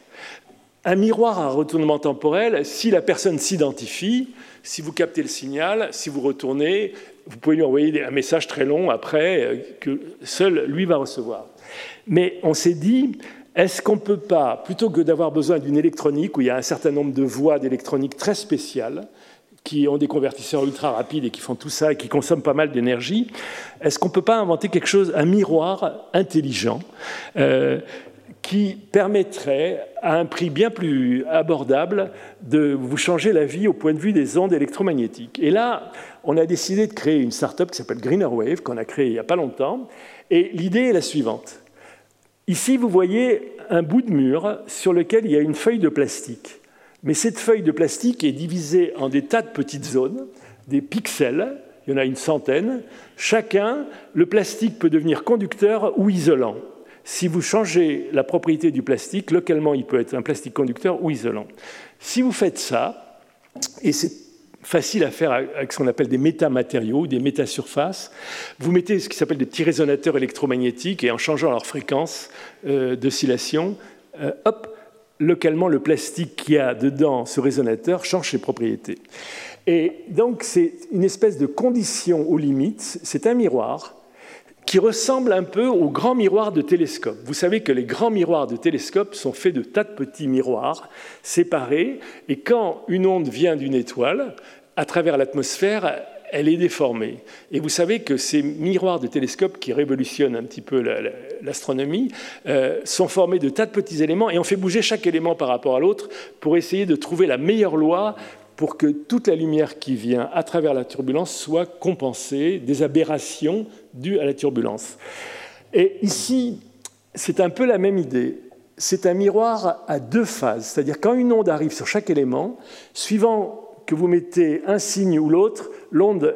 Un miroir à retournement temporel, si la personne s'identifie, si vous captez le signal, si vous retournez, vous pouvez lui envoyer un message très long après que seul lui va recevoir. Mais on s'est dit, est-ce qu'on ne peut pas, plutôt que d'avoir besoin d'une électronique où il y a un certain nombre de voies d'électronique très spéciales, qui ont des convertisseurs ultra rapides et qui font tout ça et qui consomment pas mal d'énergie, est-ce qu'on ne peut pas inventer quelque chose, un miroir intelligent euh, qui permettrait, à un prix bien plus abordable, de vous changer la vie au point de vue des ondes électromagnétiques. Et là, on a décidé de créer une start-up qui s'appelle Greener Wave, qu'on a créée il n'y a pas longtemps. Et l'idée est la suivante. Ici, vous voyez un bout de mur sur lequel il y a une feuille de plastique. Mais cette feuille de plastique est divisée en des tas de petites zones, des pixels, il y en a une centaine. Chacun, le plastique peut devenir conducteur ou isolant. Si vous changez la propriété du plastique, localement, il peut être un plastique conducteur ou isolant. Si vous faites ça, et c'est facile à faire avec ce qu'on appelle des métamatériaux, des métasurfaces, vous mettez ce qui s'appelle des petits résonateurs électromagnétiques et en changeant leur fréquence euh, d'oscillation, euh, hop, localement, le plastique qu'il y a dedans, ce résonateur, change ses propriétés. Et donc, c'est une espèce de condition aux limites, c'est un miroir qui ressemble un peu aux grands miroirs de télescope. Vous savez que les grands miroirs de télescope sont faits de tas de petits miroirs séparés, et quand une onde vient d'une étoile, à travers l'atmosphère, elle est déformée. Et vous savez que ces miroirs de télescope qui révolutionnent un petit peu l'astronomie euh, sont formés de tas de petits éléments, et on fait bouger chaque élément par rapport à l'autre pour essayer de trouver la meilleure loi pour que toute la lumière qui vient à travers la turbulence soit compensée des aberrations dues à la turbulence. Et ici, c'est un peu la même idée. C'est un miroir à deux phases, c'est-à-dire quand une onde arrive sur chaque élément, suivant que vous mettez un signe ou l'autre, l'onde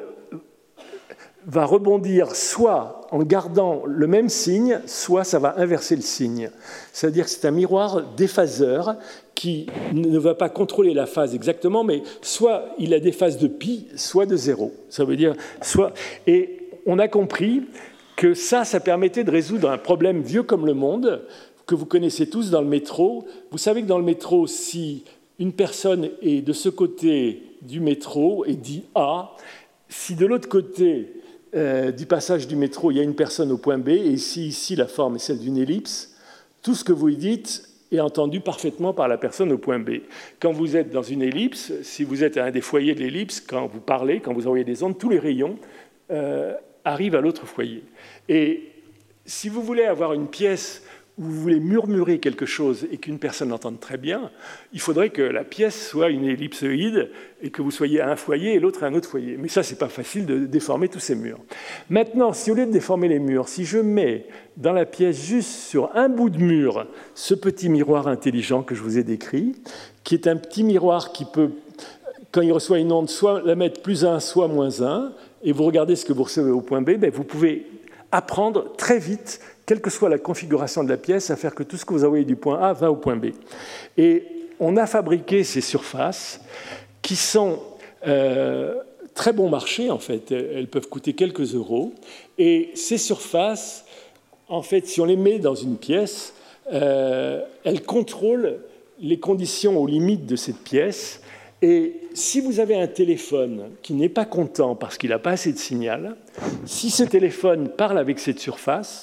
va rebondir soit en gardant le même signe, soit ça va inverser le signe. C'est-à-dire que c'est un miroir déphaseur qui ne va pas contrôler la phase exactement, mais soit il a des phases de pi, soit de zéro. Ça veut dire soit... Et on a compris que ça, ça permettait de résoudre un problème vieux comme le monde, que vous connaissez tous dans le métro. Vous savez que dans le métro, si une personne est de ce côté du métro et dit A, si de l'autre côté euh, du passage du métro, il y a une personne au point B, et si ici la forme est celle d'une ellipse, tout ce que vous dites est entendu parfaitement par la personne au point B. Quand vous êtes dans une ellipse, si vous êtes à un des foyers de l'ellipse, quand vous parlez, quand vous envoyez des ondes, tous les rayons euh, arrivent à l'autre foyer. Et si vous voulez avoir une pièce où vous voulez murmurer quelque chose et qu'une personne l'entende très bien, il faudrait que la pièce soit une ellipsoïde et que vous soyez à un foyer et l'autre à un autre foyer. Mais ça, ce n'est pas facile de déformer tous ces murs. Maintenant, si au lieu de déformer les murs, si je mets dans la pièce juste sur un bout de mur ce petit miroir intelligent que je vous ai décrit, qui est un petit miroir qui peut, quand il reçoit une onde, soit la mettre plus un, soit moins un, et vous regardez ce que vous recevez au point B, ben vous pouvez apprendre très vite, quelle que soit la configuration de la pièce, à faire que tout ce que vous envoyez du point A va au point B. Et on a fabriqué ces surfaces qui sont euh, très bon marché, en fait. Elles peuvent coûter quelques euros. Et ces surfaces, en fait, si on les met dans une pièce, euh, elles contrôlent les conditions aux limites de cette pièce. Et si vous avez un téléphone qui n'est pas content parce qu'il n'a pas assez de signal, si ce téléphone parle avec cette surface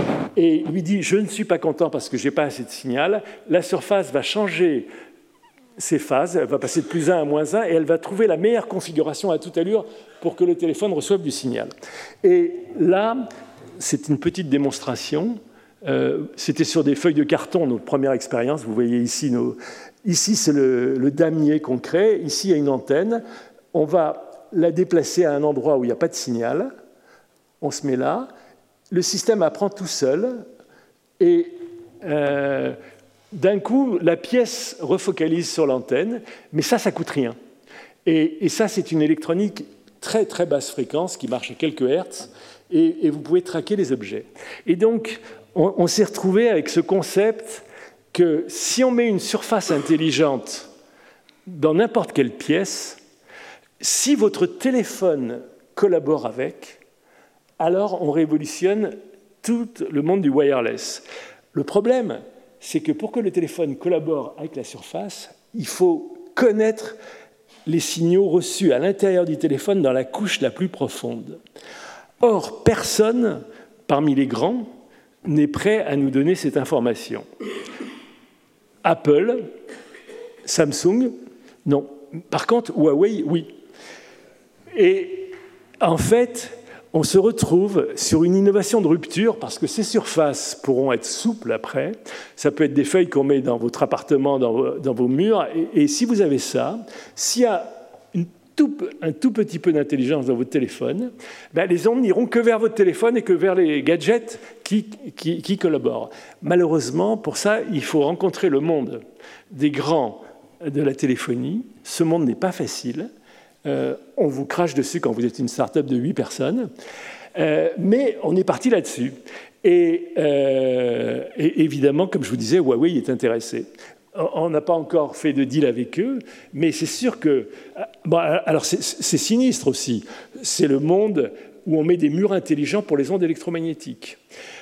et lui dit « je ne suis pas content parce que je n'ai pas assez de signal », la surface va changer ses phases, elle va passer de plus un à moins un et elle va trouver la meilleure configuration à toute allure pour que le téléphone reçoive du signal. Et là, c'est une petite démonstration. Euh, c'était sur des feuilles de carton, notre première expérience. Vous voyez ici nos... Ici, c'est le, le damier qu'on crée. Ici, il y a une antenne. On va la déplacer à un endroit où il n'y a pas de signal. On se met là. Le système apprend tout seul. Et euh, d'un coup, la pièce refocalise sur l'antenne. Mais ça, ça ne coûte rien. Et, et ça, c'est une électronique très, très basse fréquence qui marche à quelques hertz. Et, et vous pouvez traquer les objets. Et donc, on, on s'est retrouvé avec ce concept que si on met une surface intelligente dans n'importe quelle pièce, si votre téléphone collabore avec, alors on révolutionne tout le monde du wireless. Le problème, c'est que pour que le téléphone collabore avec la surface, il faut connaître les signaux reçus à l'intérieur du téléphone dans la couche la plus profonde. Or, personne, parmi les grands, n'est prêt à nous donner cette information. Apple, Samsung, non. Par contre, Huawei, oui. Et en fait, on se retrouve sur une innovation de rupture parce que ces surfaces pourront être souples après. Ça peut être des feuilles qu'on met dans votre appartement, dans vos, dans vos murs. Et, et si vous avez ça, s'il y a une tout, un tout petit peu d'intelligence dans votre téléphone, ben les ondes n'iront que vers votre téléphone et que vers les gadgets qui, qui, qui collaborent. Malheureusement, pour ça, il faut rencontrer le monde des grands de la téléphonie. Ce monde n'est pas facile. Euh, on vous crache dessus quand vous êtes une start-up de huit personnes. Euh, mais on est parti là-dessus. Et, euh, et évidemment, comme je vous disais, Huawei est intéressé. On n'a pas encore fait de deal avec eux, mais c'est sûr que... Bon, alors, c'est, c'est sinistre aussi. C'est le monde où on met des murs intelligents pour les ondes électromagnétiques.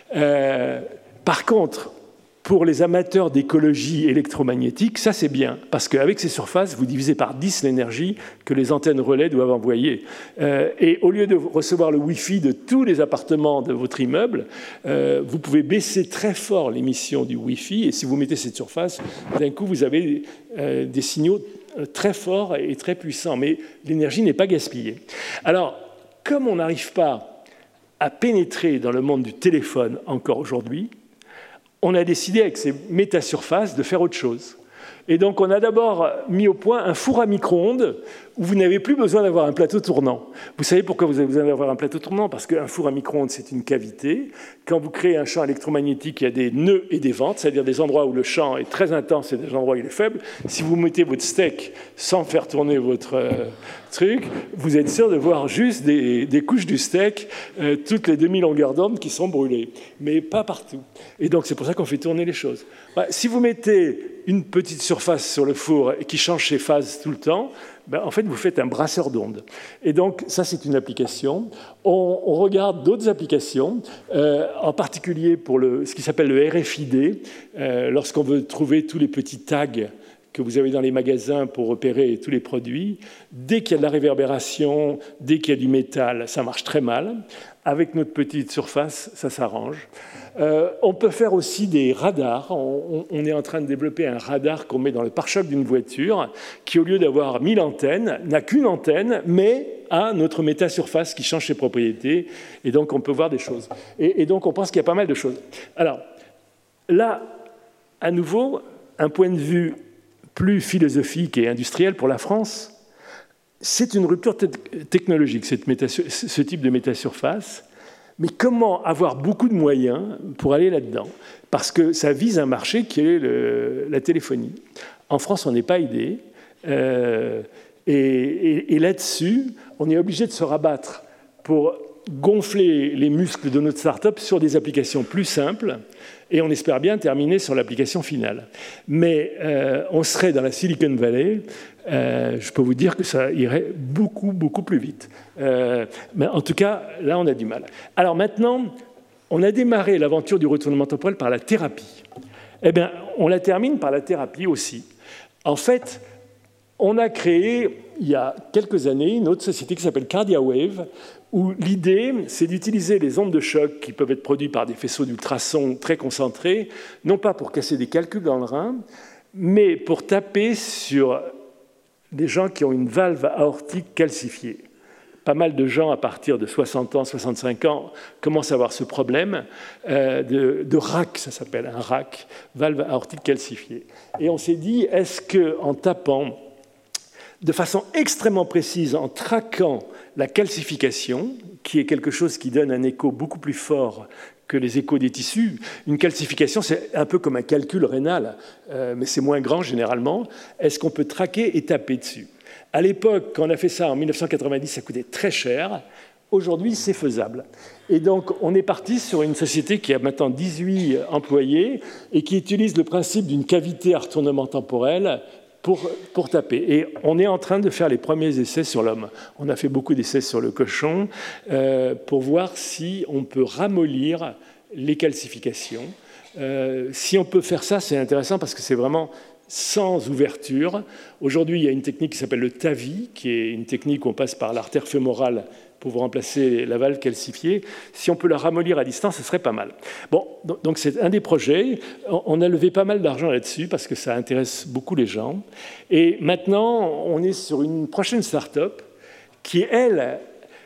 Euh, par contre, pour les amateurs d'écologie électromagnétique, ça c'est bien, parce qu'avec ces surfaces, vous divisez par dix l'énergie que les antennes relais doivent envoyer. Euh, et au lieu de recevoir le Wi-Fi de tous les appartements de votre immeuble, euh, vous pouvez baisser très fort l'émission du Wi-Fi, et si vous mettez cette surface, d'un coup vous avez euh, des signaux très forts et très puissants, mais l'énergie n'est pas gaspillée. Alors, comme on n'arrive pas à pénétrer dans le monde du téléphone encore aujourd'hui, on a décidé avec ces métasurfaces de faire autre chose. Et donc on a d'abord mis au point un four à micro-ondes où vous n'avez plus besoin d'avoir un plateau tournant. Vous savez pourquoi vous avez besoin d'avoir un plateau tournant? Parce qu'un four à micro-ondes, c'est une cavité. Quand vous créez un champ électromagnétique, il y a des nœuds et des ventes, c'est-à-dire des endroits où le champ est très intense et des endroits où il est faible. Si vous mettez votre steak sans faire tourner votre euh, truc, vous êtes sûr de voir juste des, des couches du steak euh, toutes les demi-longueurs d'onde qui sont brûlées, mais pas partout. Et donc c'est pour ça qu'on fait tourner les choses. Bah, si vous mettez une petite surface sur le four et qui change ses phases tout le temps, ben, en fait, vous faites un brasseur d'ondes. Et donc, ça, c'est une application. On, on regarde d'autres applications, euh, en particulier pour le, ce qui s'appelle le R F I D, euh, lorsqu'on veut trouver tous les petits tags que vous avez dans les magasins pour repérer tous les produits. Dès qu'il y a de la réverbération, dès qu'il y a du métal, ça marche très mal. Avec notre petite surface, ça s'arrange. Euh, on peut faire aussi des radars. On, on est en train de développer un radar qu'on met dans le pare-choc d'une voiture qui, au lieu d'avoir mille antennes, n'a qu'une antenne, mais a notre métasurface qui change ses propriétés. Et donc, on peut voir des choses. Et, et donc, on pense qu'il y a pas mal de choses. Alors, là, à nouveau, un point de vue plus philosophique et industriel pour la France, c'est une rupture te- technologique, cette métasur- ce type de métasurface. Mais comment avoir beaucoup de moyens pour aller là-dedans? Parce que ça vise un marché qui est le, la téléphonie. En France, on n'est pas aidé. Euh, et, et, et là-dessus, on est obligé de se rabattre pour gonfler les muscles de notre start-up sur des applications plus simples. Et on espère bien terminer sur l'application finale. Mais euh, on serait dans la Silicon Valley, euh, je peux vous dire que ça irait beaucoup, beaucoup plus vite. Euh, mais en tout cas, là, on a du mal. Alors maintenant, on a démarré l'aventure du retournement temporel par la thérapie. Eh bien, on la termine par la thérapie aussi. En fait, on a créé, il y a quelques années, une autre société qui s'appelle CardiaWave, où l'idée, c'est d'utiliser les ondes de choc qui peuvent être produites par des faisceaux d'ultrasons très concentrés, non pas pour casser des calculs dans le rein, mais pour taper sur des gens qui ont une valve aortique calcifiée. Pas mal de gens, à partir de soixante ans, soixante-cinq ans, commencent à avoir ce problème euh, de, de R A C, ça s'appelle un R A C, valve aortique calcifiée. Et on s'est dit, est-ce qu'en tapant de façon extrêmement précise, en traquant la calcification, qui est quelque chose qui donne un écho beaucoup plus fort que les échos des tissus. Une calcification, c'est un peu comme un calcul rénal, euh, mais c'est moins grand généralement. Est-ce qu'on peut traquer et taper dessus? À l'époque, quand on a fait ça en mille neuf cent quatre-vingt-dix, ça coûtait très cher. Aujourd'hui, c'est faisable. Et donc, on est parti sur une société qui a maintenant dix-huit employés et qui utilise le principe d'une cavité à retournement temporel Pour, pour taper. Et on est en train de faire les premiers essais sur l'homme. On a fait beaucoup d'essais sur le cochon euh, pour voir si on peut ramollir les calcifications. Euh, si on peut faire ça, c'est intéressant parce que c'est vraiment sans ouverture. Aujourd'hui, il y a une technique qui s'appelle le T A V I, qui est une technique où on passe par l'artère fémorale pour remplacer la valve calcifiée. Si on peut la ramollir à distance, ce serait pas mal. Bon, donc c'est un des projets. On a levé pas mal d'argent là-dessus parce que ça intéresse beaucoup les gens. Et maintenant, on est sur une prochaine start-up qui, elle,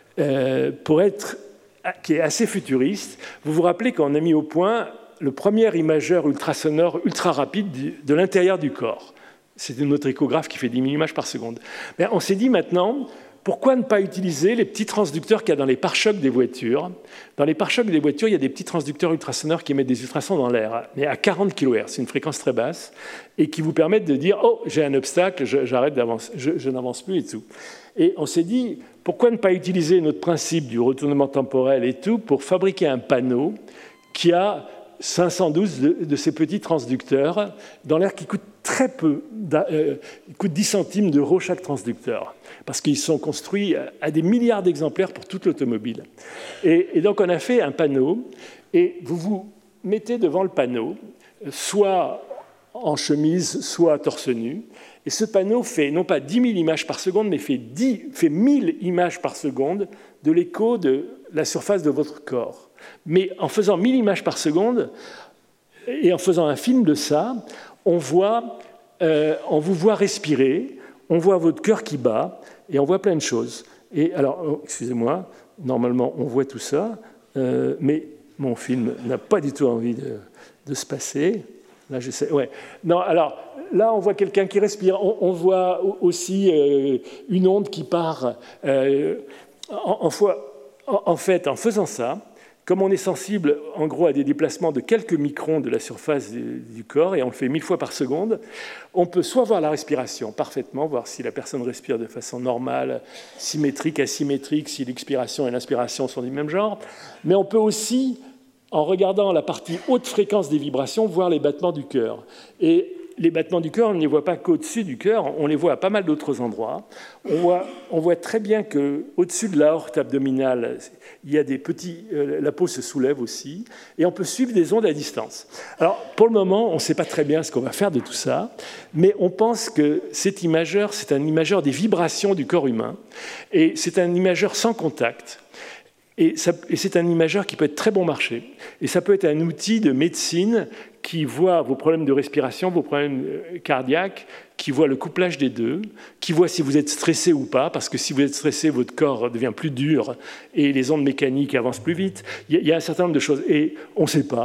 euh, pour être, qui est assez futuriste. Vous vous rappelez qu'on a mis au point le premier imageur ultrasonore ultra rapide de l'intérieur du corps. C'est notre échographe qui fait dix mille images par seconde. Mais on s'est dit maintenant, pourquoi ne pas utiliser les petits transducteurs qu'il y a dans les pare-chocs des voitures? Dans les pare-chocs des voitures, il y a des petits transducteurs ultrasonores qui émettent des ultrasons dans l'air, mais à quarante kilohertz, c'est une fréquence très basse, et qui vous permettent de dire « Oh, j'ai un obstacle, j'arrête d'avancer, je, je n'avance plus et tout ». Et on s'est dit, pourquoi ne pas utiliser notre principe du retournement temporel et tout pour fabriquer un panneau qui a cinq cent douze de, de ces petits transducteurs dans l'air qui coûtent très peu, euh, coûtent dix centimes d'euros chaque transducteur, parce qu'ils sont construits à des milliards d'exemplaires pour toute l'automobile. Et, et donc on a fait un panneau, et vous vous mettez devant le panneau, soit en chemise, soit torse nu, et ce panneau fait non pas dix mille images par seconde, mais fait, dix, fait mille images par seconde de l'écho de la surface de votre corps. Mais en faisant mille images par seconde et en faisant un film de ça, on, voit, euh, on vous voit respirer, on voit votre cœur qui bat et on voit plein de choses. Et alors, oh, excusez-moi, normalement on voit tout ça, euh, mais mon film n'a pas du tout envie de, de se passer. Là, j'essaie. Ouais. Non, alors là, on voit quelqu'un qui respire. On, on voit aussi euh, une onde qui part. Euh, en, en, fois, en, en fait, en faisant ça, comme on est sensible, en gros, à des déplacements de quelques microns de la surface du, du corps, et on le fait mille fois par seconde, on peut soit voir la respiration parfaitement, voir si la personne respire de façon normale, symétrique, asymétrique, si l'expiration et l'inspiration sont du même genre, mais on peut aussi, en regardant la partie haute fréquence des vibrations, voir les battements du cœur. Et les battements du cœur, on ne les voit pas qu'au-dessus du cœur, on les voit à pas mal d'autres endroits. On voit, on voit très bien qu'au-dessus de l'aorte abdominale, il y a des petits, euh, la peau se soulève aussi, et on peut suivre des ondes à distance. Alors, pour le moment, on ne sait pas très bien ce qu'on va faire de tout ça, mais on pense que cet imageur, c'est un imageur des vibrations du corps humain, et c'est un imageur sans contact. Et, ça, et c'est un imageur qui peut être très bon marché. Et ça peut être un outil de médecine qui voit vos problèmes de respiration, vos problèmes cardiaques, qui voit le couplage des deux, qui voit si vous êtes stressé ou pas, parce que si vous êtes stressé, votre corps devient plus dur et les ondes mécaniques avancent plus vite. Il y a un certain nombre de choses. Et on ne sait pas.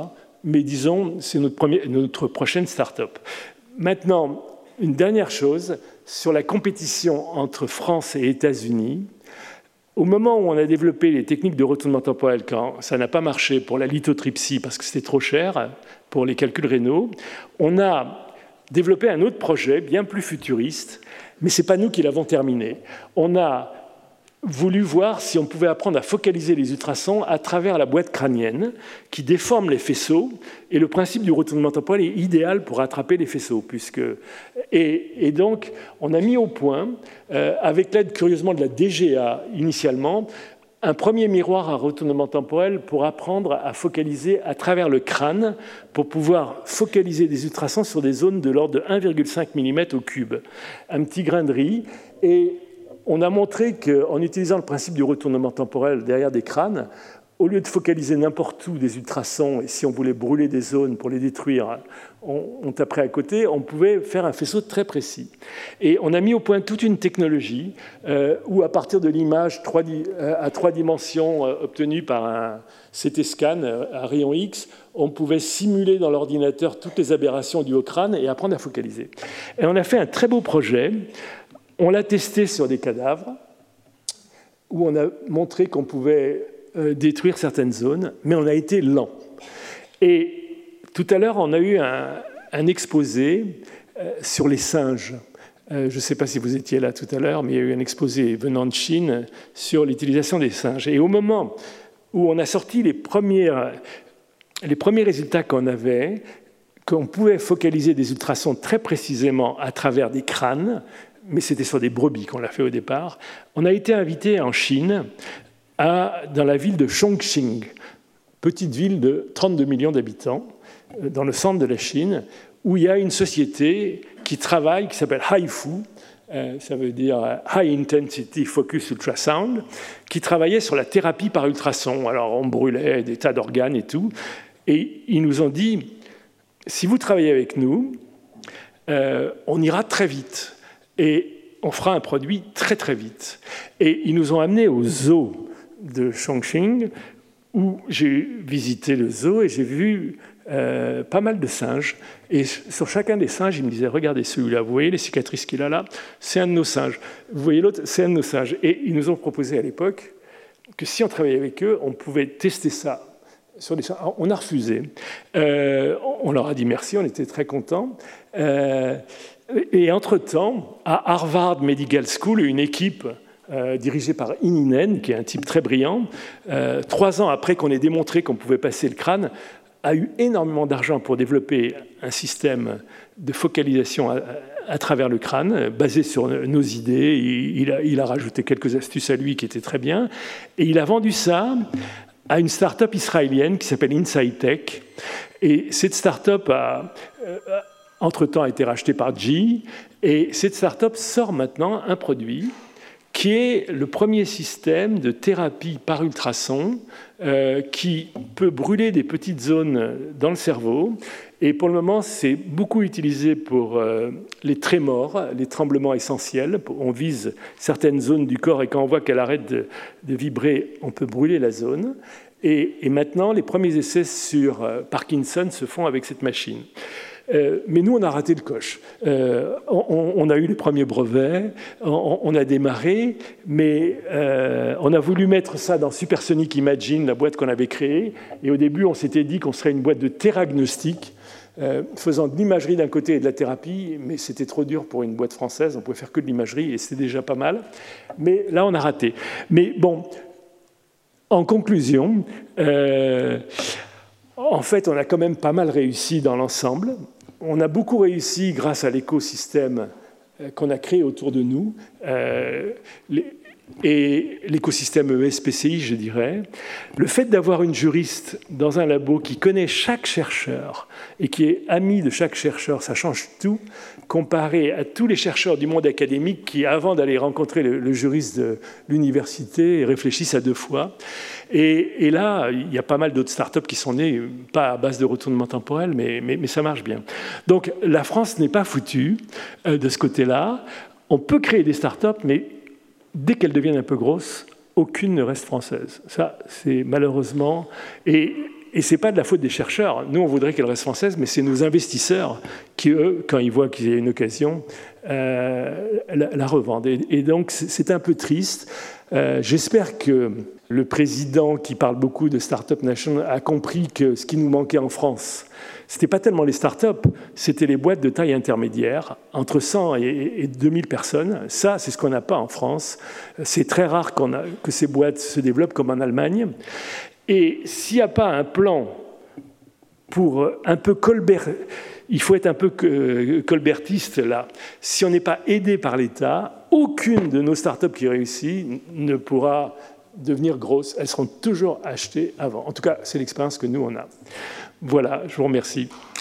mais disons, c'est notre, premier, notre prochaine start-up. Maintenant, une dernière chose, sur la compétition entre France et États-Unis. Au moment où on a développé les techniques de retournement temporel, quand ça n'a pas marché pour la lithotripsie parce que c'était trop cher pour les calculs rénaux, on a développé un autre projet bien plus futuriste, mais ce n'est pas nous qui l'avons terminé. On a voulu voir si on pouvait apprendre à focaliser les ultrasons à travers la boîte crânienne qui déforme les faisceaux, et le principe du retournement temporel est idéal pour attraper les faisceaux. Puisque... Et, et donc, on a mis au point, euh, avec l'aide curieusement de la D G A initialement, un premier miroir à retournement temporel pour apprendre à focaliser à travers le crâne, pour pouvoir focaliser des ultrasons sur des zones de l'ordre de un virgule cinq millimètres au cube. Un petit grain de riz. Et on a montré qu'en utilisant le principe du retournement temporel derrière des crânes, au lieu de focaliser n'importe où des ultrasons, et si on voulait brûler des zones pour les détruire, on, on taperait à côté, on pouvait faire un faisceau très précis. Et on a mis au point toute une technologie euh, où, à partir de l'image à trois dimensions euh, obtenue par un C T scan euh, à rayon X, on pouvait simuler dans l'ordinateur toutes les aberrations dues au crâne et apprendre à focaliser. Et on a fait un très beau projet. On l'a testé sur des cadavres, où on a montré qu'on pouvait euh, détruire certaines zones, mais on a été lent. Et tout à l'heure, on a eu un, un exposé euh, sur les singes. Euh, je ne sais pas si vous étiez là tout à l'heure, mais il y a eu un exposé venant de Chine sur l'utilisation des singes. Et au moment où on a sorti les, premières, les premiers résultats qu'on avait, qu'on pouvait focaliser des ultrasons très précisément à travers des crânes, mais c'était sur des brebis qu'on l'a fait au départ, on a été invité en Chine, à, dans la ville de Chongqing, petite ville de trente-deux millions d'habitants, dans le centre de la Chine, où il y a une société qui travaille, qui s'appelle HIFU, euh, ça veut dire High Intensity Focus Ultrasound, qui travaillait sur la thérapie par ultrasons. Alors on brûlait des tas d'organes et tout, et ils nous ont dit, si vous travaillez avec nous, euh, on ira très vite. Et on fera un produit très très vite. Et ils nous ont amenés au zoo de Chongqing, où j'ai visité le zoo et j'ai vu euh, pas mal de singes. Et sur chacun des singes, ils me disaient, regardez celui-là, vous voyez les cicatrices qu'il a là, c'est un de nos singes. Vous voyez l'autre, c'est un de nos singes. Et ils nous ont proposé à l'époque que si on travaillait avec eux, on pouvait tester ça sur des singes. On a refusé. Euh, on leur a dit merci, on était très contents. Euh, Et entre-temps, à Harvard Medical School, une équipe euh, dirigée par Ininen, qui est un type très brillant, euh, trois ans après qu'on ait démontré qu'on pouvait passer le crâne, a eu énormément d'argent pour développer un système de focalisation à, à travers le crâne, basé sur nos idées. Il a, il a rajouté quelques astuces à lui qui étaient très bien. Et il a vendu ça à une start-up israélienne qui s'appelle InsideTech. Et cette start-up a... Euh, entre-temps a été racheté par G E, et cette start-up sort maintenant un produit qui est le premier système de thérapie par ultrasons euh, qui peut brûler des petites zones dans le cerveau. Et pour le moment, c'est beaucoup utilisé pour euh, les trémors, les tremblements essentiels. On vise certaines zones du corps et quand on voit qu'elle arrête de, de vibrer, on peut brûler la zone. Et, et maintenant, les premiers essais sur euh, Parkinson se font avec cette machine. Euh, mais nous, on a raté le coche. Euh, on, on a eu les premiers brevets, on, on a démarré, mais euh, on a voulu mettre ça dans Supersonic Imagine, la boîte qu'on avait créée, et au début, on s'était dit qu'on serait une boîte de théragnostic, euh, faisant de l'imagerie d'un côté et de la thérapie, mais c'était trop dur pour une boîte française, on pouvait faire que de l'imagerie, et c'était déjà pas mal. Mais là, on a raté. Mais bon, en conclusion... Euh, en fait, on a quand même pas mal réussi dans l'ensemble. On a beaucoup réussi grâce à l'écosystème qu'on a créé autour de nous, euh, les, et l'écosystème E S P C I, je dirais. Le fait d'avoir une juriste dans un labo qui connaît chaque chercheur et qui est amie de chaque chercheur, ça change tout, comparé à tous les chercheurs du monde académique qui, avant d'aller rencontrer le, le juriste de l'université, réfléchissent à deux fois. Et, et là, il y a pas mal d'autres startups qui sont nées, pas à base de retournement temporel, mais, mais, mais ça marche bien. Donc la France n'est pas foutue euh, de ce côté-là. On peut créer des startups, mais dès qu'elles deviennent un peu grosses, aucune ne reste française. Ça, c'est malheureusement... Et, Et ce n'est pas de la faute des chercheurs. Nous, on voudrait qu'elle reste française, mais c'est nos investisseurs qui, eux, quand ils voient qu'il y a une occasion, euh, la, la revendent. Et, et donc, c'est un peu triste. Euh, J'espère que le président, qui parle beaucoup de Startup Nation, a compris que ce qui nous manquait en France, ce n'était pas tellement les startups, c'était les boîtes de taille intermédiaire, entre cent et deux mille personnes. Ça, c'est ce qu'on n'a pas en France. C'est très rare qu'on a, que ces boîtes se développent comme en Allemagne. Et s'il n'y a pas un plan pour un peu Colbert, il faut être un peu colbertiste là. Si on n'est pas aidé par l'État, aucune de nos startups qui réussit ne pourra devenir grosse. Elles seront toujours achetées avant. En tout cas, c'est l'expérience que nous, on a. Voilà, je vous remercie.